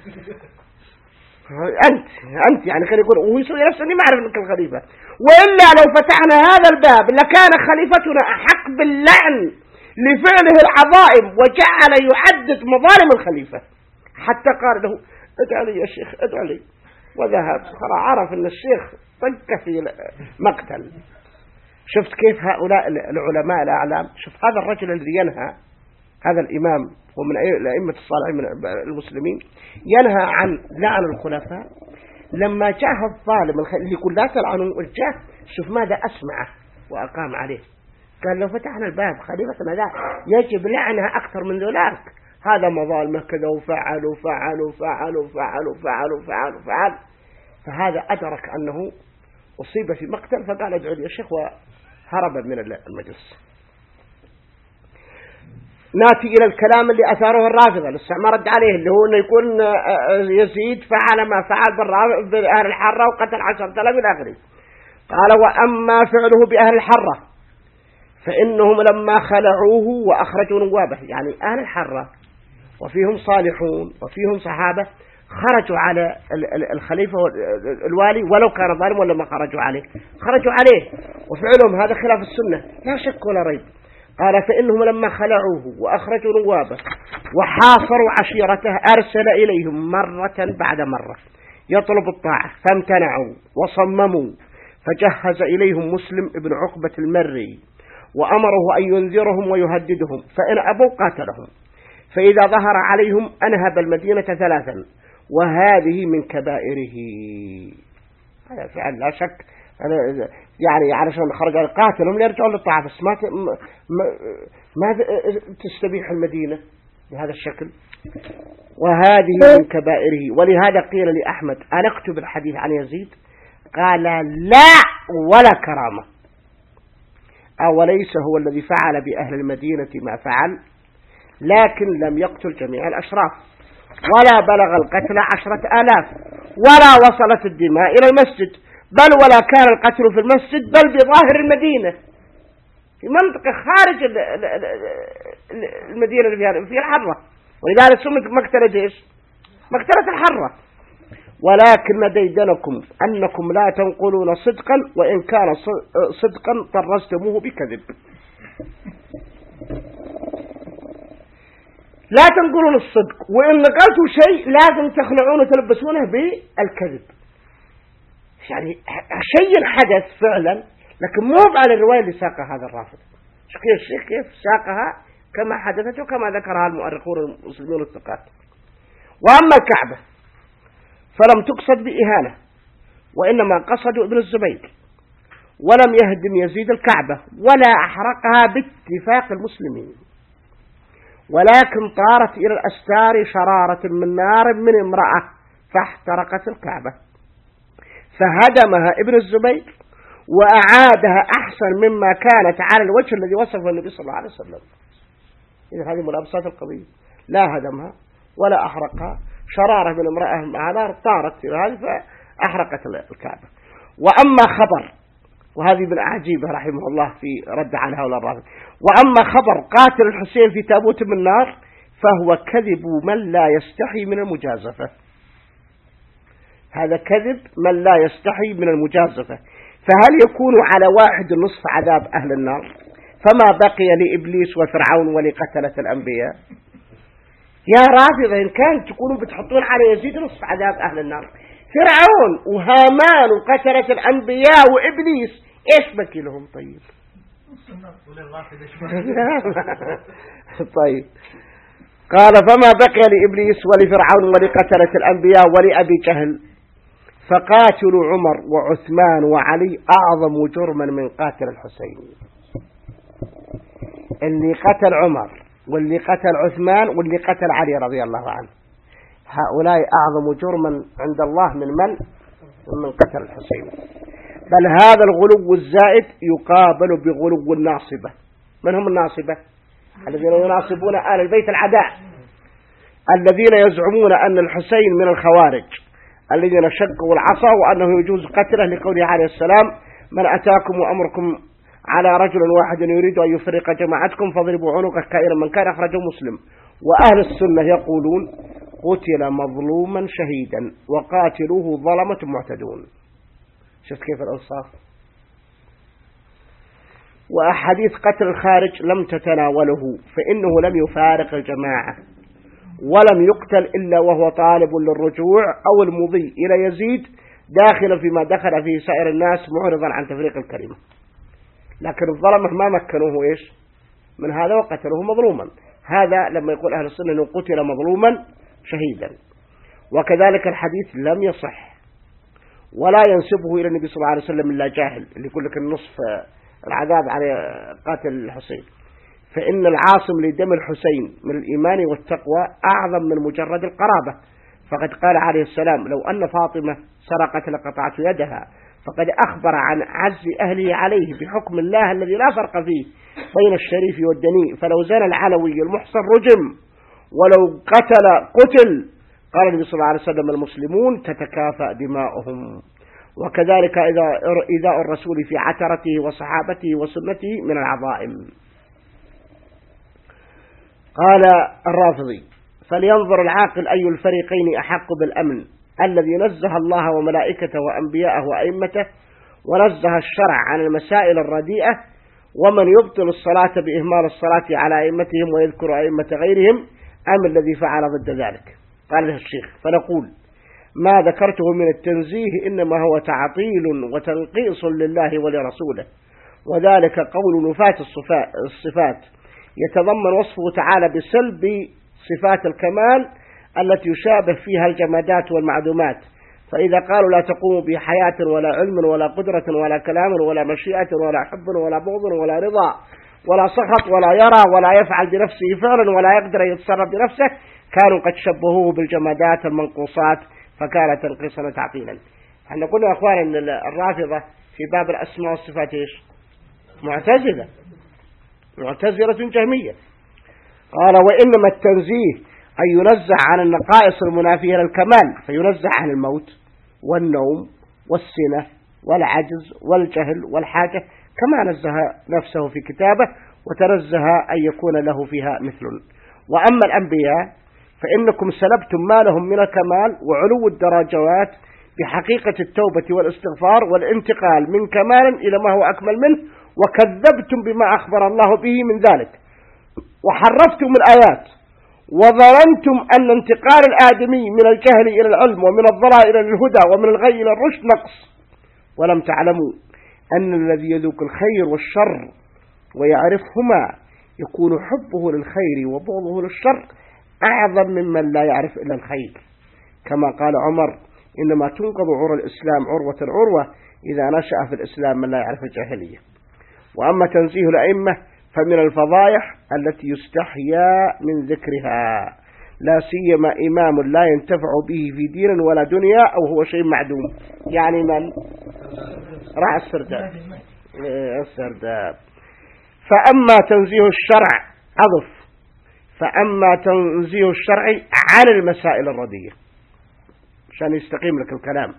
أنت أنت يعني خلي يقول وهو يسوي نفسه إني ما أعرف إنك الخليفة. وإلا لو فتحنا هذا الباب لكان خليفتنا أحق باللعن لفعله العظائم، وجعل يعدد مظالم الخليفة حتى قال له ادعى لي يا شيخ ادعى لي، وذهب. خلاص عرف إن الشيخ طق في مقتل. شفت كيف هؤلاء العلماء الأعلام؟ شوف هذا الرجل الذي ينهى، هذا الإمام ومن الأئمة الصالحين من المسلمين، ينهى عن لعن الخلفاء. لما جاء الظالم اللي يقول لا تلعنوا الجاه، شوف ماذا أسمعه وأقام عليه. قال لو فتحنا الباب خليفتنا ذا يجب لعنها أكثر من ذلك، هذا مظالمه كذا وفعل وفعل وفعل وفعل وفعل وفعل وفعل. فهذا أدرك أنه أصيب في مقتل، فقال ادعوا لي يا شيخ، وهرب من المجلس. ناتي إلى الكلام اللي أثاره الرافضة لسه ما رد عليه، اللي هو أنه يكون يزيد فعل ما فعل بأهل الحرة وقتل عشرة آلاف إلى آخره. قال وأما فعله بأهل الحرة فإنهم لما خلعوه وأخرجوا نوابه، يعني أهل الحرة وفيهم صالحون وفيهم صحابة خرجوا على الخليفة الوالي ولو كان ظالم ولا ما خرجوا عليه، خرجوا عليه، وفعلهم هذا خلاف السنة لا شك ولا ريب. قال فإنهم لما خلعوه وأخرجوا نوابه وحاصروا عشيرته أرسل إليهم مرة بعد مرة يطلب الطاعة فامتنعوا وصمموا، فجهز إليهم مسلم ابن عقبة المري وأمره أن ينذرهم ويهددهم، فإن أبوا قاتلهم، فإذا ظهر عليهم أنهب المدينة ثلاثا، وهذه من كبائره. هذا فعل لا شك، يعني علشان خرج القاتلهم ليرجعوا للطاعة، بس ما ما تستبيح المدينة بهذا الشكل. وهذه من كبائره. ولهذا قيل لأحمد أنا أكتب الحديث عن يزيد؟ قال لا ولا كرامة. أوليس هو الذي فعل بأهل المدينة ما فعل، لكن لم يقتل جميع الأشراف، ولا بلغ القتل عشرة آلاف، ولا وصلت الدماء إلى المسجد، بل ولا كان القتل في المسجد بل بظاهر المدينة، في منطقة خارج المدينة اللي فيها الحرة، ولذلك سمت مقتلة جيش مقتلة الحرة. ولكن ديدنكم أنكم لا تنقلون صدقا، وإن كان صدقا طرزتموه بكذب. لا تنقلون الصدق، وإن نقلتوا شيء لازم تخلعونه وتلبسونه بالكذب. يعني شيء حدث فعلا، لكن مو على الرواية اللي ساقها هذا الرافض. شكل الشيخ كيف ساقها كما حدثت وكما ذكرها المؤرخون المسلمون الثقات. وأما الكعبة فلم تقصد بإهانة، وإنما قصدوا ابن الزبير، ولم يهدم يزيد الكعبة ولا أحرقها باتفاق المسلمين، ولكن طارت إلى الأستار شرارة من نار من امرأة فاحترقت الكعبة. فهدمها ابن الزبير وأعادها أحسن مما كانت على الوجه الذي وصفه النبي صلى الله عليه وسلم. إذا هذه ملابسات القضية، لا هدمها ولا أحرقها، شرارة من امرأة مع نار طارت في هذه فأحرقت الكعبة. وأما خبر، وهذه من أعجيبه رحمه الله في رد على هؤلاء الرافضة، وأما خبر قاتل الحسين في تابوت من نار فهو كذب من لا يستحي من المجازفة. هذا كذب من لا يستحي من المجازفة. فهل يكون على واحد نصف عذاب أهل النار؟ فما بقي لإبليس وفرعون ولقتلة الأنبياء. يا رافضة إن كان تكونوا بتحطون على يزيد نصف عذاب أهل النار، فرعون وهامان وقتلة الأنبياء وإبليس إيش بكي لهم؟ طيب طيب قال فما بقي لإبليس ولفرعون ولقتلة الأنبياء ولأبي جهل، فقاتل عمر وعثمان وعلي أعظم جرما من قاتل الحسين. اللي قتل عمر واللي قتل عثمان واللي قتل علي رضي الله عنه، هؤلاء أعظم جرما عند الله من من؟ من قتل الحسين. بل هذا الغلو الزائد يقابل بغلو الناصبة. من هم الناصبة؟ الذين يناصبون آل البيت العداء، الذين يزعمون أن الحسين من الخوارج الذين شقوا العصا وأنه يجوز قتله لقوله عليه السلام من أتاكم وأمركم على رجل واحد يريد أن يفرق جماعتكم فاضربوا عنقه كائنا من كان، أخرجه مسلم. وأهل السنة يقولون قتل مظلوما شهيدا وقاتلوه ظلمة معتدون. شفت كيف الأوصاف؟ وأحاديث قتل الخارج لم تتناوله، فإنه لم يفارق الجماعة ولم يقتل إلا وهو طالب للرجوع أو المضي إلى يزيد داخلا فيما دخل فيه سائر الناس معرضا عن تفريق الكلمة. لكن الظلمة ما مكنوه إيش من هذا وقتلوه مظلوما. هذا لما يقول أهل السنة أنه قتل مظلوما شهيدا. وكذلك الحديث لم يصح ولا ينسبه إلى النبي صلى الله عليه وسلم إلا جاهل اللي يقول لك النصف العذاب على قاتل الحسين. فإن العاصم لدم الحسين من الإيمان والتقوى أعظم من مجرد القرابة. فقد قال عليه السلام لو أن فاطمة سرقت لقطعت يدها، فقد أخبر عن عز أهله عليه بحكم الله الذي لا فرق فيه بين الشريف والدنيء. فلو زنى العلوي المحصن رجم ولو قتل قتل. قال النبي صلى الله عليه وسلم المسلمون تتكافأ دماؤهم. وكذلك إذا إذاء الرسول في عترته وصحابته وسنته من العظائم. قال الرافضي فلينظر العاقل أي الفريقين أحق بالأمن، الذي نزه الله وملائكته وأنبياءه وأئمته ونزه الشرع عن المسائل الرديئة، ومن يبطل الصلاة بإهمال الصلاة على أئمتهم ويذكر أئمة غيرهم، أم الذي فعل ضد ذلك. قال له الشيخ فنقول ما ذكرته من التنزيه إنما هو تعطيل وتنقيص لله ولرسوله، وذلك قول نفاة الصفات يتضمن وصفه تعالى بسلب صفات الكمال التي يشابه فيها الجمادات والمعدومات. فإذا قالوا لا تقوم بحياة ولا علم ولا قدرة ولا كلام ولا مشيئة ولا حب ولا بغض ولا رضا ولا سخط ولا يرى ولا يفعل بنفسه فعلا ولا يقدر يتصرف بنفسه، كانوا قد شبهوه بالجمادات المنقوصات فكان تنقيصا وتعطيلا. احنا قلنا يا أخوان أن الرافضة في باب الأسماء والصفات إيش؟ معتزلة معتزلة جهمية. قال وإنما التنزيه أن ينزه عن النقائص المنافية للكمال، فينزه عن الموت والنوم والسنة والعجز والجهل والحاجة كما نزه نفسه في كتابه وتنزه أن يكون له فيها مثل. وأما الأنبياء فإنكم سلبتم ما لهم من الكمال وعلو الدرجات بحقيقة التوبة والاستغفار والانتقال من كمال إلى ما هو أكمل منه، وكذبتم بما أخبر الله به من ذلك، وحرفتم الآيات، وظننتم أن انتقال الآدمي من الجهل إلى العلم ومن الضلال إلى الهدى ومن الغي إلى الرشد نقص، ولم تعلموا أن الذي يذوق الخير والشر ويعرفهما يكون حبه للخير وبغضه للشر أعظم ممن لا يعرف إلا الخير. كما قال عمر إنما تنقض عروة الإسلام عروة عروة إذا نشأ في الإسلام من لا يعرف الجاهلية. وأما تنزيه الأئمة فمن الفضائح التي يستحيا من ذكرها، لا سيما إمام لا ينتفع به في دين ولا دنيا أو هو شيء معدوم. يعني من راع السرداب السرداب. فأما تنزيه الشرع أضف فأما تنزيه الشرع عن المسائل الردية عشان يستقيم لك الكلام.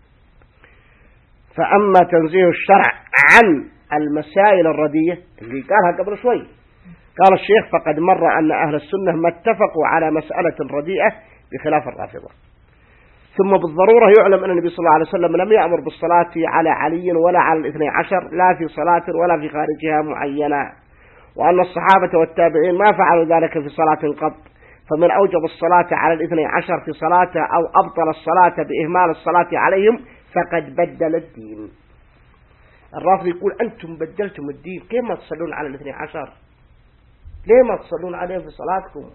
فأما تنزيه الشرع عن المسائل الردية اللي قالها قبل شوي، قال الشيخ فقد مر أن أهل السنة ما اتفقوا على مسألة رديئة بخلاف الرافضة. ثم بالضرورة يعلم أن النبي صلى الله عليه وسلم لم يأمر بالصلاة على علي ولا على الاثني عشر لا في صلاة ولا في خارجها معينة، وأن الصحابة والتابعين ما فعلوا ذلك في صلاة قط، فمن أوجب الصلاة على الاثني عشر في صلاة أو أبطل الصلاة بإهمال الصلاة عليهم فقد بدل الدين. الرافض يقول أنتم بدلتم الدين، كيف ما تصلون على الاثني عشر؟ ليه ما تصلون عليهم في صلاتكم؟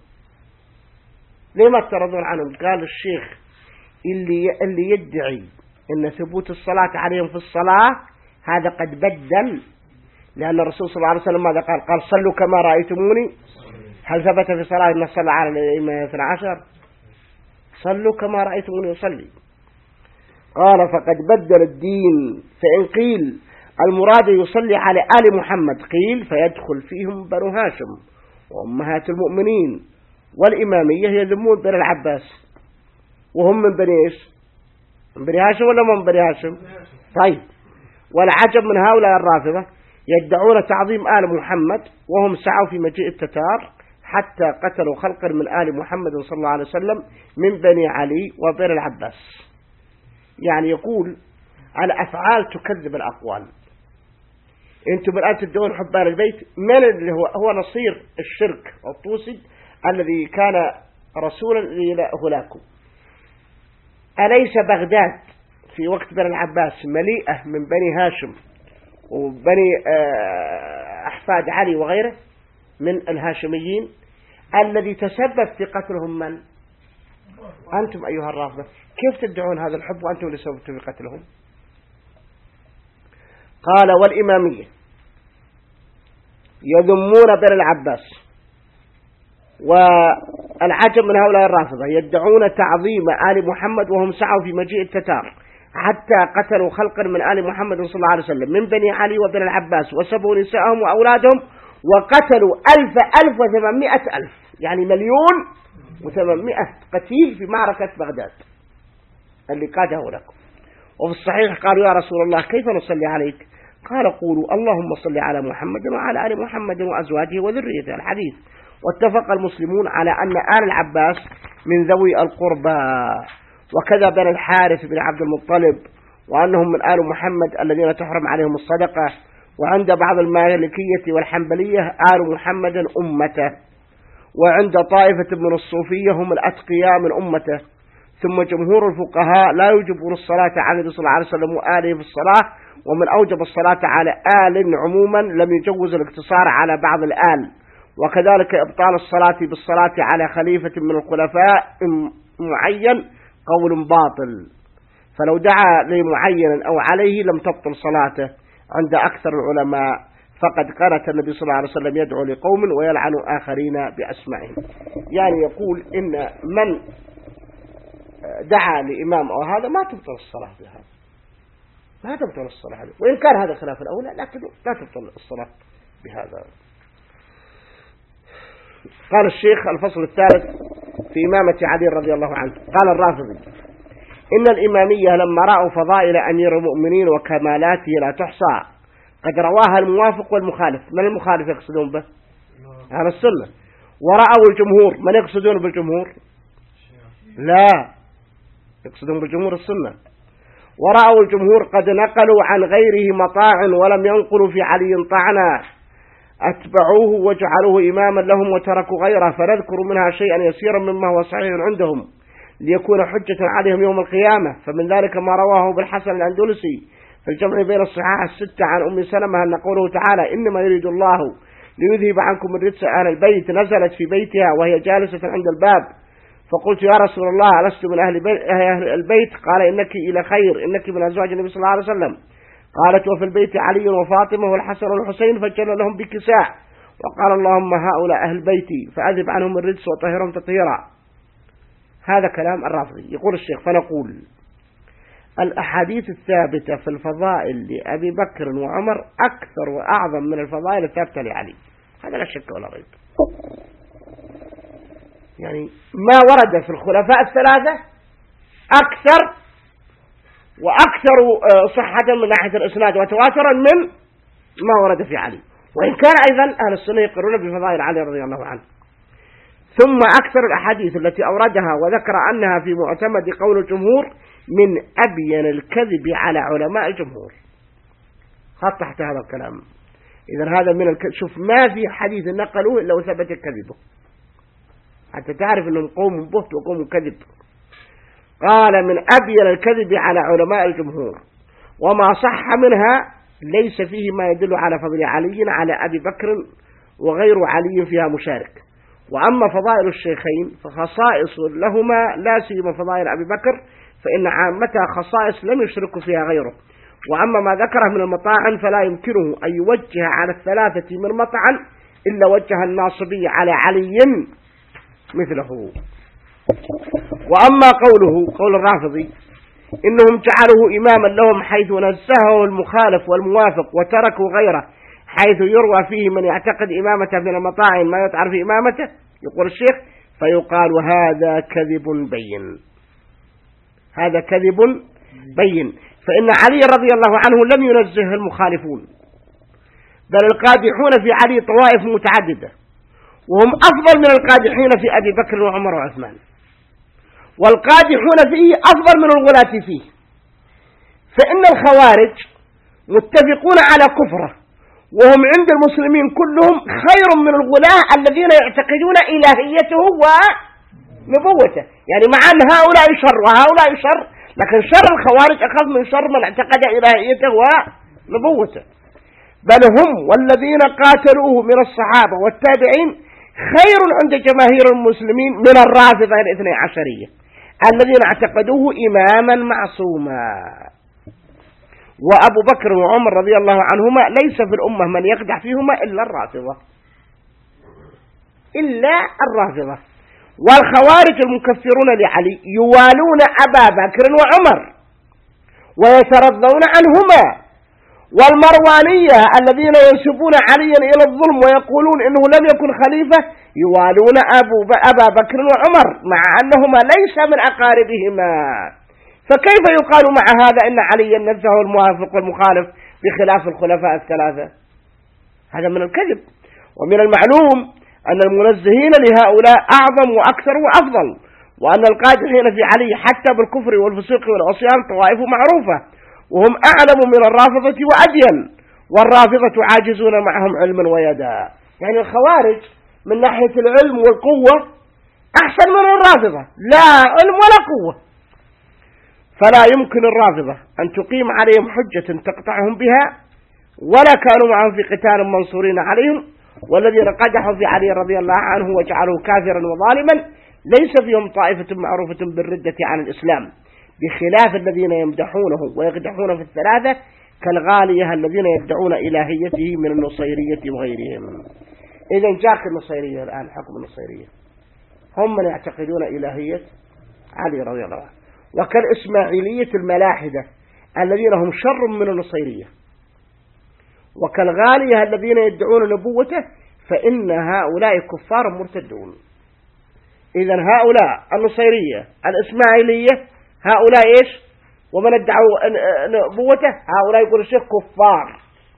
ليه ما تردون عنهم؟ قال الشيخ اللي اللي يدعي أن ثبوت الصلاة عليهم في الصلاة هذا قد بدل، لأن الرسول صلى الله عليه وسلم ماذا قال؟ قال صلوا كما رأيتموني. هل ثبت في صلاة أن صلى على الإمام اثني عشر؟ صلوا كما رأيتموني يصلي. قال فقد بدل الدين. فإن قيل المراد يصلي على آل محمد قيل فيدخل فيهم بنو هاشم وأمهات المؤمنين والإمامية يلمون بني العباس وهم من بني إيش؟ من بني هاشم ولا من بني هاشم؟ طيب. والعجب من هؤلاء الرافضة يدعون تعظيم آل محمد وهم سعوا في مجيء التتار حتى قتلوا خلقا من آل محمد صلى الله عليه وسلم من بني علي وبني العباس. يعني يقول الأفعال تكذب الأقوال. أنتم الآن تدعون حب آل البيت، من اللي هو هو نصير الشرك الطوسي الذي كان رسولا لهلاكم. أليس بغداد في وقت بني العباس مليئة من بني هاشم وبني أحفاد علي وغيره من الهاشميين الذي تسبب في قتلهم من؟ أنتم أيها الرافضة. كيف تدعون هذا الحب وأنتم اللي سببتم في قتلهم؟ قال والإمامية يذمون بني العباس. والعجب من هؤلاء الرافضة يدعون تعظيم آل محمد وهم سعوا في مجيء التتار حتى قتلوا خلقا من آل محمد صلى الله عليه وسلم من بني علي وبني العباس وسبوا نساءهم وأولادهم وقتلوا ألف ألف وثمانمائة ألف، يعني مليون وثمانمائة قتيل في معركة بغداد اللي قادها لكم. وفي الصحيح قالوا يا رسول الله كيف نصلي عليك؟ قال قولوا اللهم صل على محمد وعلى آل محمد وأزواجه وذريته. الحديث. واتفق المسلمون على أن آل العباس من ذوي القربى، وكذا بني الحارث بن عبد المطلب، وأنهم من آل محمد الذين تحرم عليهم الصدقة. وعند بعض المالكية والحنبلية آل محمد أمته، وعند طائفة من الصوفية هم الأتقياء من أمته. ثم جمهور الفقهاء لا يجبون الصلاة على النبي صلى الله عليه وسلم وآله في الصلاة، ومن أوجب الصلاة على آل عموما لم يجوز الاقتصار على بعض الآل. وكذلك إبطال الصلاة بالصلاة على خليفة من الخلفاء معين قول باطل، فلو دعا لمعين أو عليه لم تبطل صلاته عند أكثر العلماء، فقد قالت النبي صلى الله عليه وسلم يدعو لقوم ويلعن آخرين بأسمائهم. يعني يقول إن من دعا لإمام أو هذا ما تبطل الصلاة بهذا، ما تبطل الصلاة بهذا، وإن كان هذا خلاف الأولى لكن لا تبطل الصلاة بهذا. قال الشيخ الفصل الثالث في إمامة علي رضي الله عنه. قال الرافضي إن الإمامية لما رأوا فضائل أمير المؤمنين وكمالاته لا تحصى قد رواها الموافق والمخالف. من المخالف يقصدون به؟ أهل السنة. ورأوا الجمهور. من يقصدون بالجمهور؟ لا، يقصدون بالجمهور السنة. ورأوا الجمهور قد نقلوا عن غيره مطاع ولم ينقلوا في علي طعنا، أتبعوه وجعلوه إماما لهم وتركوا غيره، فنذكر منها شيئا يسيرا مما هو صحيح عندهم ليكون حجة عليهم يوم القيامة. فمن ذلك ما رواه بالحسن الأندلسي في الجمع بين الصحاح الستة عن أم سلمة أن قوله تعالى إنما يريد الله ليذهب عنكم الرجس أهل البيت نزلت في بيتها وهي جالسة عند الباب، فقلت يا رسول الله ألست من أهل البيت؟ قال إنك إلى خير، إنك من أزواج النبي صلى الله عليه وسلم. قالت وفي البيت علي وفاطمة والحسن والحسين فجل لهم بكساء، وقال اللهم هؤلاء أهل بيتي فأذب عنهم الرجس وطهرهم تطهيرا. هذا كلام الرافضي. يقول الشيخ: فنقول الأحاديث الثابتة في الفضائل لأبي بكر وعمر أكثر وأعظم من الفضائل الثابتة لعلي. هذا لا شك ولا ريب. يعني ما ورد في الخلفاء الثلاثة أكثر وأكثر صحة من ناحية الإسناد وتواترا من ما ورد في علي، وإن كان أيضا أهل السنة يقرون بفضائل علي رضي الله عنه. ثم أكثر الأحاديث التي أوردها وذكر أنها في معتمد قول الجمهور من أبين الكذب على علماء الجمهور. خط تحت هذا الكلام. إذن هذا من الكذب. شوف، ما في حديث نقلوه إلا وثبت كذبه، حتى تعرف أنهم قوم بهت وقوم كذب. قال: من أبين الكذب على علماء الجمهور، وما صح منها ليس فيه ما يدل على فضل علي على أبي بكر وغير علي فيها مشارك. وأما فضائل الشيخين فخصائص لهما، لا سيما فضائل أبي بكر فإن عامتها خصائص لم يشرك فيها غيره. وأما ما ذكره من المطاعن فلا يمكنه أن يوجه على الثلاثة من مطعن إلا وجه الناصبي على علي مثله. وأما قوله قول الرافضي إنهم جعلوه إماما لهم حيث نزهه المخالف والموافق وتركوا غيره، حيث يروى فيه من يعتقد إمامته من المطاعن ما يطعن في إمامته، يقول الشيخ: فيقال هذا كذب بين. هذا كذب بين، فإن علي رضي الله عنه لم ينزه المخالفون، بل القادحون في علي طوائف متعددة، وهم أفضل من القادحين في أبي بكر وعمر وعثمان، والقادحون فيه أفضل من الغلاة فيه. فإن الخوارج متفقون على كفره، وهم عند المسلمين كلهم خير من الغلاة الذين يعتقدون إلهيته ونبوته. يعني مع أن هؤلاء شر وهؤلاء شر، لكن شر الخوارج أخذ من شر من اعتقد إلهيته ونبوته. بل هم والذين قاتلوه من الصحابة والتابعين خير عند جماهير المسلمين من الرافضة الاثني عشرية الذين اعتقدوه إماما معصوما. وأبو بكر وعمر رضي الله عنهما ليس في الأمة من يقدح فيهما إلا الرافضة إلا الرافضة. والخوارج المكفرون لعلي يوالون أبا بكر وعمر ويترضون عنهما، والمروانية الذين ينسبون عليا إلى الظلم ويقولون إنه لم يكن خليفة يوالون أبو أبا بكر وعمر مع أنهما ليس من أقاربهما. فكيف يقال مع هذا إن عليا نزهه الموافق والمخالف بخلاف الخلفاء الثلاثة؟ هذا من الكذب. ومن المعلوم أن المنزهين لهؤلاء أعظم وأكثر وأفضل، وأن القادحين في علي حتى بالكفر والفسوق والعصيان طوائف معروفة، وهم أعلم من الرافضة وأدين، والرافضة عاجزون معهم علما ويدا. يعني الخوارج من ناحية العلم والقوة أحسن من الرافضة، لا علم ولا قوة. فلا يمكن الرافضة أن تقيم عليهم حجة تقطعهم بها، ولا كانوا معهم في قتال منصورين عليهم. والذين قدحوا في علي رضي الله عنه وجعلوه كافرا وظالما ليس فيهم طائفة معروفة بالردة عن الإسلام، بخلاف الذين يمدحونه ويقدحون في الثلاثة كالغالية الذين يدعون إلهيته من النصيرية وغيرهم. إذن جاك النصيرية الآن، حكم النصيرية هم من يعتقدون إلهية علي رضي الله عنه، وكالإسماعيلية الملاحدة الذين هم شر من النصيرية، وكالغالية الذين يدعون نبوته، فإن هؤلاء كفار مرتدون. إذن هؤلاء النصيرية الإسماعيلية هؤلاء إيش؟ ومن ادعوا نبوته هؤلاء يقول الشيخ كفار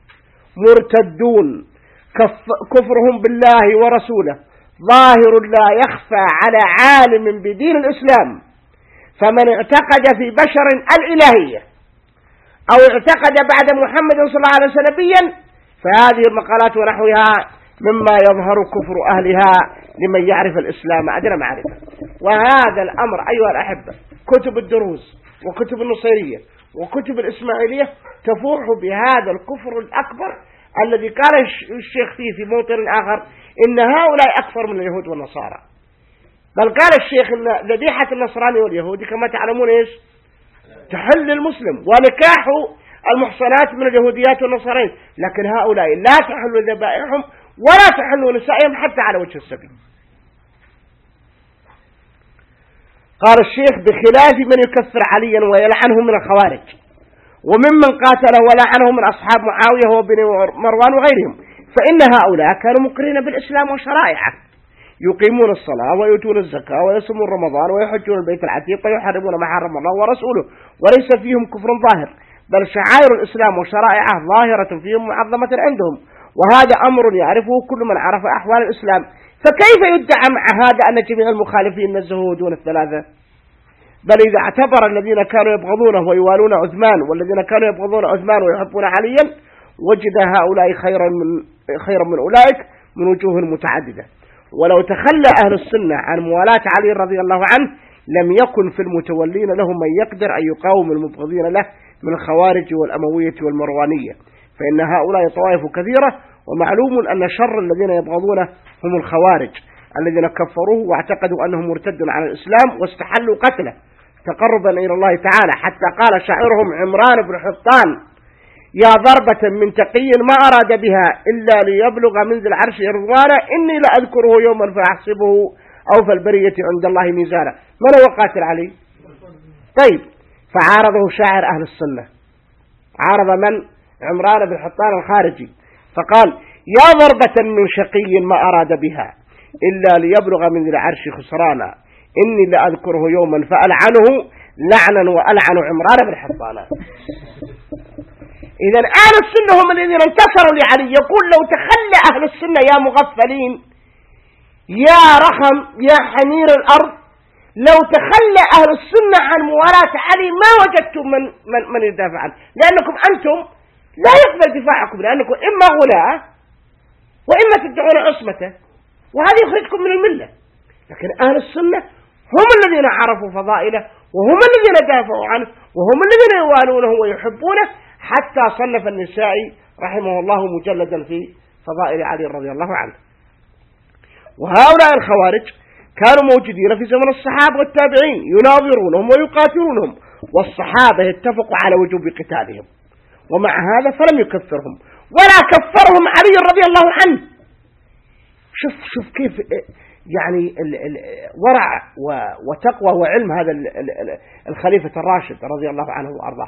مرتدون، كفرهم بالله ورسوله ظاهر لا يخفى على عالم بدين الإسلام. فمن اعتقد في بشر الإلهية أو اعتقد بعد محمد صلى الله عليه وسلم نبيا فهذه المقالات ونحوها مما يظهر كفر أهلها لمن يعرف الإسلام أدنى معرفة. وهذا الأمر أيها الأحبة كتب الدروز وكتب النصيرية وكتب الإسماعيلية تفوح بهذا الكفر الأكبر الذي قال الشيخ فيه في موطن آخر إن هؤلاء أكثر من اليهود والنصارى. بل قال الشيخ إن ذبيحة النصراني واليهودي كما تعلمون إيش تحل المسلم، ونكاح المحصنات من اليهوديات والنصارين، لكن هؤلاء لا تحل ذبائحهم ولا تحل نسائهم حتى على وجه السبيل. قال الشيخ بخلاف من يكفر عليا ويلعنه من الخوارج وممن قاتله ولعنه من أصحاب معاوية وبن مروان وغيرهم، فإن هؤلاء كانوا مقرين بالإسلام وشرائعه، يقيمون الصلاة ويؤتون الزكاة ويصومون رمضان ويحجون البيت العتيق ويحرمون ما حرم الله ورسوله، وليس فيهم كفر ظاهر، بل شعائر الإسلام وشرائعه ظاهرة فيهم معظمة عندهم، وهذا أمر يعرفه كل من عرف أحوال الإسلام. فكيف يدعى مع هذا أن جميع المخالفين نزهوا دون الثلاثة؟ بل إذا اعتبر الذين كانوا يبغضونه ويوالون عثمان والذين كانوا يبغضون عثمان ويحبون عليا، وجد هؤلاء خيرا من خيرا من أولئك من وجوه متعددة. ولو تخلى أهل السنة عن موالاة علي رضي الله عنه لم يكن في المتولين لهم من يقدر أن يقاوم المبغضين له من الخوارج والأموية والمروانية، فإن هؤلاء طوائف كثيرة، ومعلوم أن شر الذين يبغضونه هم الخوارج الذين كفروه واعتقدوا أنه مرتد على الإسلام واستحلوا قتله تقربا إلى الله تعالى، حتى قال شاعرهم عمران بن حطان: يا ضربة من تقي ما أراد بها إلا ليبلغ من ذي العرش رضوانا، إني لأذكره يوما فأحسبه أو فالبرية عند الله ميزانا. من هو قاتل علي؟ طيب، فعارضه شاعر أهل السنة، عارض من؟ عمران بن حطان الخارجي، فقال: يا ضربة من شقي ما أراد بها إلا ليبلغ من ذي العرش خسرانا، إني لأذكره يوما فألعنه لعنا وألعن عمران بن حطان. إذا أهل السنة هم الذين انتصروا لعلي. يقول: لو تخلى أهل السنة يا مغفلين يا رخم يا حمير الأرض، لو تخلى أهل السنة عن موالاة علي ما وجدتم من, من, من يدافع عنه، لأنكم أنتم لا يقبل دفاعكم، لأنكم إما غلاة وإما تدعون عصمته، وهذا يخرجكم من الملة. لكن أهل السنة هم الذين عرفوا فضائله، وهم الذين دافعوا عنه، وهم الذين يوالونه ويحبونه، حتى صنف النسائي رحمه الله مجلدا في فضائل علي رضي الله عنه. وهؤلاء الخوارج كانوا موجودين في زمن الصحابة والتابعين يناظرونهم ويقاتلونهم، والصحابة اتفقوا على وجوب قتالهم، ومع هذا فلم يكفرهم ولا كفرهم علي رضي الله عنه. شوف شوف كيف يعني ورع وتقوى وعلم هذا الخليفة الراشد رضي الله عنه وأرضاه.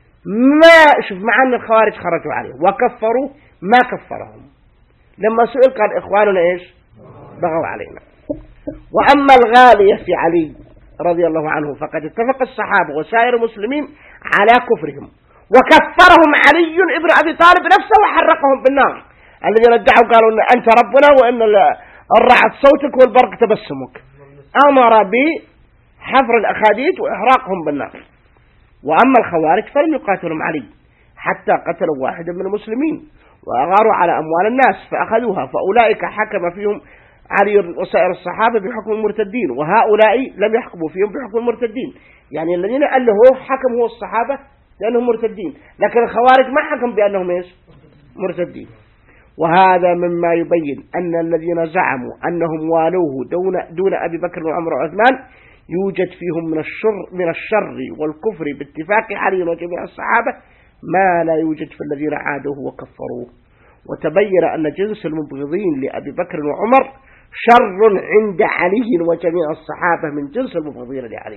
ما شوف، مع أن الخوارج خرجوا عليه وكفروا ما كفرهم. لما سئل قال: إخواننا إيش؟ بغوا علينا. وأما الغالية في علي رضي الله عنه فقد اتفق الصحابة وسائر المسلمين على كفرهم، وكفرهم علي ابن أبي طالب نفسه وحرقهم بالنار، الذين ادعوا قالوا أن أنت ربنا وأن الرعد صوتك والبرق تبسمك، أمر بحفر الأخاديد وإحراقهم بالنار. وأما الخوارج فلم يقاتلهم علي حتى قتلوا واحدا من المسلمين وأغاروا على أموال الناس فأخذوها، فأولئك حكم فيهم علي وسائر الصحابة بحكم المرتدين، وهؤلاء لم يحكموا فيهم بحكم المرتدين. يعني الذين قال له حكم هو الصحابة لأنهم مرتدين، لكن الخوارج ما حكم بأنهم إيش؟ مرتدين. وهذا مما يبين أن الذين زعموا أنهم والوه دون, دون أبي بكر وعمر وعثمان يوجد فيهم من الشر, من الشر والكفر باتفاق علي وجميع الصحابة ما لا يوجد في الذين عادوه وكفروه. وتبين أن جنس المبغضين لأبي بكر وعمر شر عند علي وجميع الصحابة من جنس المبغضين لعلي.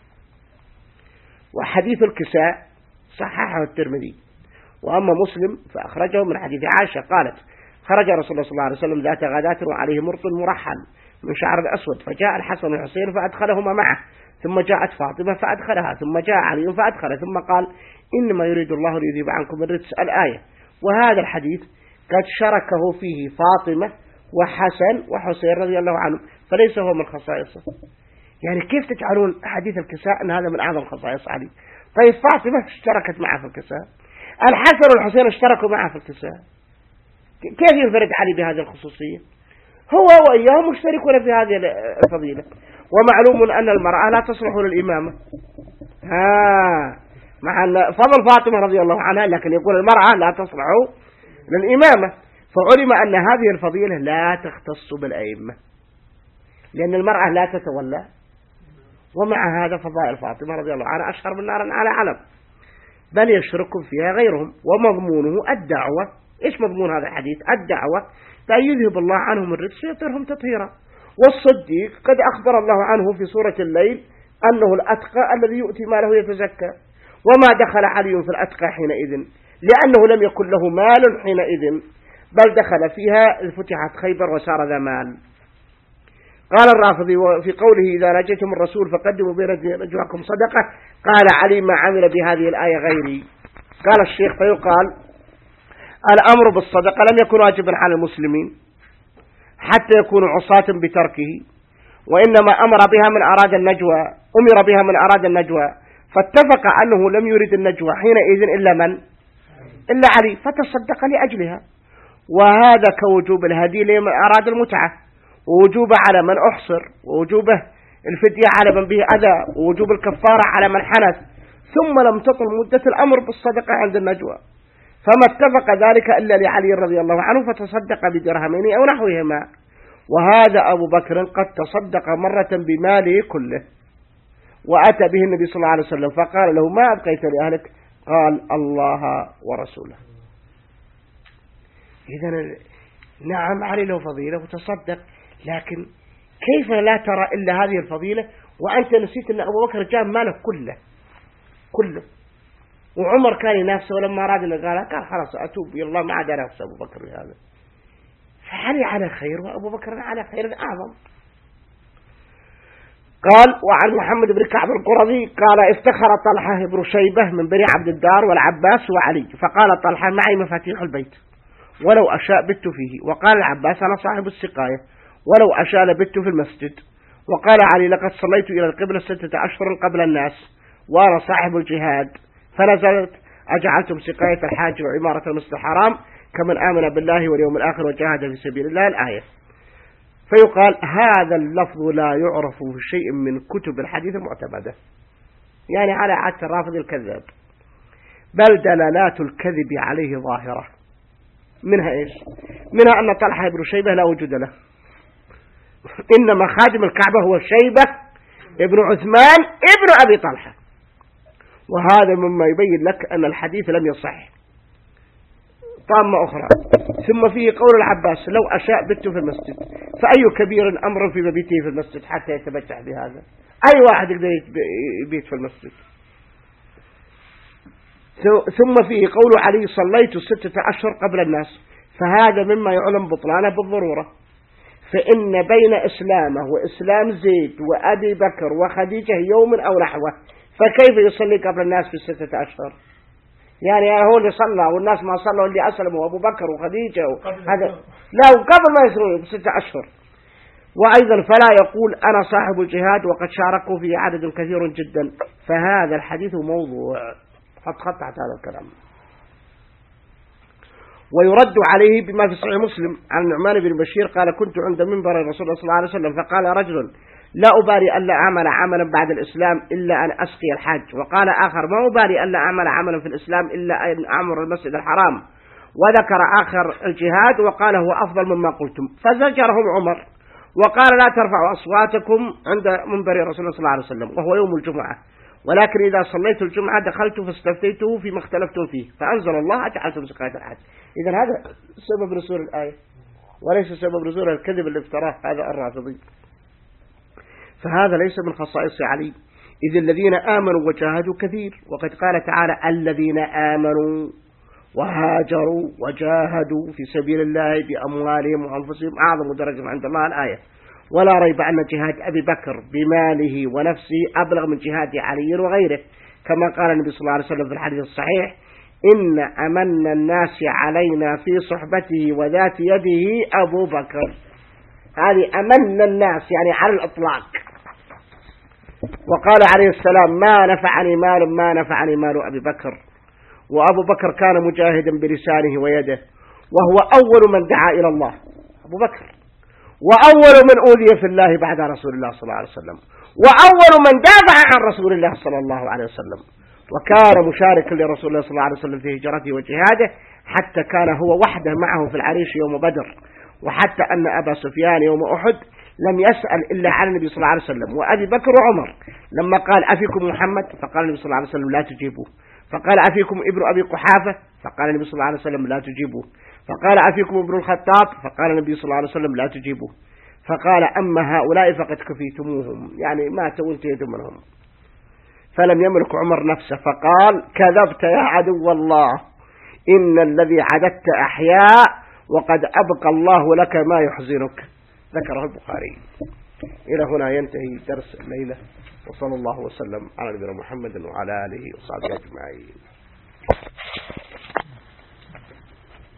وحديث الكساء صححه الترمذي، وأما مسلم فأخرجه من حديث عائشة قالت: خرج رسول الله صلى الله عليه وسلم ذات غداة وعليه مرط مرحل من شعر الأسود، فجاء الحسن والحسين فأدخلهما معه، ثم جاءت فاطمة فأدخلها، ثم جاء علي فأدخله، ثم قال: إنما يريد الله ليذهب عنكم الرجس الآية. وهذا الحديث قد شركه فيه فاطمة وحسن وحسين رضي الله عنهم، فليس هو من خصائصه. يعني كيف تجعلون حديث الكساء أن هذا من أعظم خصائص علي؟ طيب فاطمة اشتركت معه في الكساء، الحسن والحسين اشتركوا معه في الكساء، كيف ينفرد علي بهذه الخصوصية؟ هو وإياه مشتركون في هذه الفضيلة. ومعلوم أن المرأة لا تصلح للإمامة، ها مع فضل فاطمة رضي الله عنها، لكن يقول المرأة لا تصلح للإمامة، فعلم أن هذه الفضيلة لا تختص بالأئمة لأن المرأة لا تتولى. ومع هذا فضائل فاطمة رضي الله عنها أشهر من نار على علم، بل يشرك فيها غيرهم. ومضمونه الدعوة. إيش مضمون هذا الحديث؟ الدعوة فأن يذهب الله عنهم الرجس ويطهرهم تطهيرا. والصديق قد أخبر الله عنه في سورة الليل أنه الأتقى الذي يؤتي ماله يتزكى، وما دخل علي في الأتقى حينئذ لأنه لم يكن له مال حينئذ، بل دخل فيها فتحت خيبر وصار ذا مال. قال الرافضي في قوله إذا نجيتم الرسول فقدموا بين نجواكم صدقة، قال علي ما عمل بهذه الآية غيري. قال الشيخ فيقال الأمر بالصدقة لم يكن واجبا على المسلمين حتى يكونوا عصاة بتركه، وإنما أمر بها من أراد النجوى أمر بها من أراد النجوى فاتفق أنه لم يرد النجوى حينئذ إلا من إلا علي فتصدق لأجلها، وهذا كوجوب الهدي لمن أراد المتعة، ووجوبه على من أحصر، ووجوبه الفدية على من به أذى، ووجوب الكفارة على من حنث، ثم لم تطل مدة الأمر بالصدقة عند النجوى، فما اتفق ذلك إلا لعلي رضي الله عنه فتصدق بدرهمين أو نحوهما. وهذا أبو بكر قد تصدق مرة بماله كله، وأتى به النبي صلى الله عليه وسلم فقال له ما أبقيت لأهلك؟ قال الله ورسوله. إذن نعم علي له فضيلة وتصدق، لكن كيف لا ترى إلا هذه الفضيلة وأنت نسيت أن أبو بكر جاء ماله كله كله، وعمر كان ينافسه ولما أراد اللي قال قال خلاص أتوب إلى الله ما عاد نفس أبو بكر بهذا، فعلي على خير وأبو بكر على خير أعظم. قال وعن محمد بن كعب القرظي قال افتخر طلحة بن شيبة من بني عبد الدار والعباس وعلي، فقال طلحة معي مفاتيح البيت ولو أشاء بت فيه، وقال العباس أنا صاحب السقاية ولو أشاء لبت في المسجد، وقال علي لقد صليت إلى القبلة ستة أشهر قبل الناس وأنا صاحب الجهاد، فنزلت أجعلتم سقاية الحاج وعمارة المسجد الحرام كمن آمن بالله واليوم الآخر وجاهد في سبيل الله الآية. فيقال هذا اللفظ لا يعرف في شيء من كتب الحديث المعتمدة، يعني على عادة الرافض الكذاب، بل دلالات الكذب عليه ظاهرة. منها إيش؟ منها أن طلحة بن شيبة لا وجود له، إنما خادم الكعبة هو شيبة ابن عثمان ابن أبي طلحة، وهذا مما يبين لك أن الحديث لم يصح. طامة أخرى ثم فيه قول العباس لو أشاء بت في المسجد، فأي كبير أمر في مبيته في المسجد حتى يتمتع بهذا؟ أي واحد يقدر يبيت في المسجد؟ ثم فيه قول علي صليت ستة أشهر قبل الناس، فهذا مما يعلم بطلانه بالضرورة، فإن بين إسلامه وإسلام زيد وأبي بكر وخديجة يوم أو نحوه، فكيف يصلي قبل الناس في ستة أشهر؟ يعني هو اللي صلى والناس ما صلوا اللي أسلموا أبو بكر وخديجة هذا لا قبل ما يصلوا بستة أشهر. وأيضا فلا يقول أنا صاحب الجهاد وقد شاركوا فيه عدد كثير جدا، فهذا الحديث موضوع، حط خط تحت هذا الكلام. ويرد عليه بما في صحيح مسلم عن نعمان بن بشير قال كنت عند منبر الرسول صلى الله عليه وسلم فقال رجل لا أبالي ألا أعمل عملا بعد الإسلام إلا أن أسقي الحج، وقال آخر ما أبالي ألا أعمل عملا في الإسلام إلا أن أعمر المسجد الحرام، وذكر آخر الجهاد وقال هو أفضل مما قلتم، فزجرهم عمر وقال لا ترفعوا أصواتكم عند منبر الرسول صلى الله عليه وسلم وهو يوم الجمعة، ولكن إذا صليت الجمعة دخلت فاستفتيته فيما اختلفتم فيه فأنزل الله أجعلتم سقاية الحج. إذن هذا سبب نزول الآية وليس سبب نزول الكذب اللي افتراه هذا الرافضي، فهذا ليس من خصائص علي، إذ الذين آمنوا وجاهدوا كثير، وقد قال تعالى الذين آمنوا وهاجروا وجاهدوا في سبيل الله بأموالهم وأنفسهم أعظم درجة عند الله الآية. ولا ريب أن جهاد أبي بكر بماله ونفسه أبلغ من جهاد علي وغيره، كما قال النبي صلى الله عليه وسلم في الحديث الصحيح إن أمن الناس علينا في صحبته وذات يده أبو بكر. هذه أمن الناس يعني على الإطلاق. وقال عليه السلام ما نفعني مال ما نفعني مال أبي بكر، وأبو بكر كان مجاهدا بلسانه ويده، وهو أول من دعا إلى الله أبو بكر، وأول من أوذي في الله بعد رسول الله صلى الله عليه وسلم، وأول من دافع عن رسول الله صلى الله عليه وسلم، وكان مشاركا لرسول الله صلى الله عليه وسلم في هجرته وجهاده، حتى كان هو وحده معه في العريش يوم بدر، وحتى أن أبا سفيان يوم أحد لم يسأل إلا عن النبي صلى الله عليه وسلم وأبي بكر وعمر، لما قال أفيكم محمد فقال النبي صلى الله عليه وسلم لا تجيبوه، فقال أفيكم ابن أبي قحافة فقال النبي صلى الله عليه وسلم لا تجيبوه، فقال أفيكم ابن الخطاب فقال النبي صلى الله عليه وسلم لا تجيبوه، فقال أما هؤلاء فقد كفيتموهم، يعني ماتوا وانتهيتم منهم. فلم يملك عمر نفسه فقال كذبت يا عدو الله، إن الذي عددت أحياء وقد أبقى الله لك ما يحزنك. ذكره البخاري. إلى هنا ينتهي درس الليلة، وصلى الله وسلم على نبينا محمد وعلى آله وصحبه أجمعين.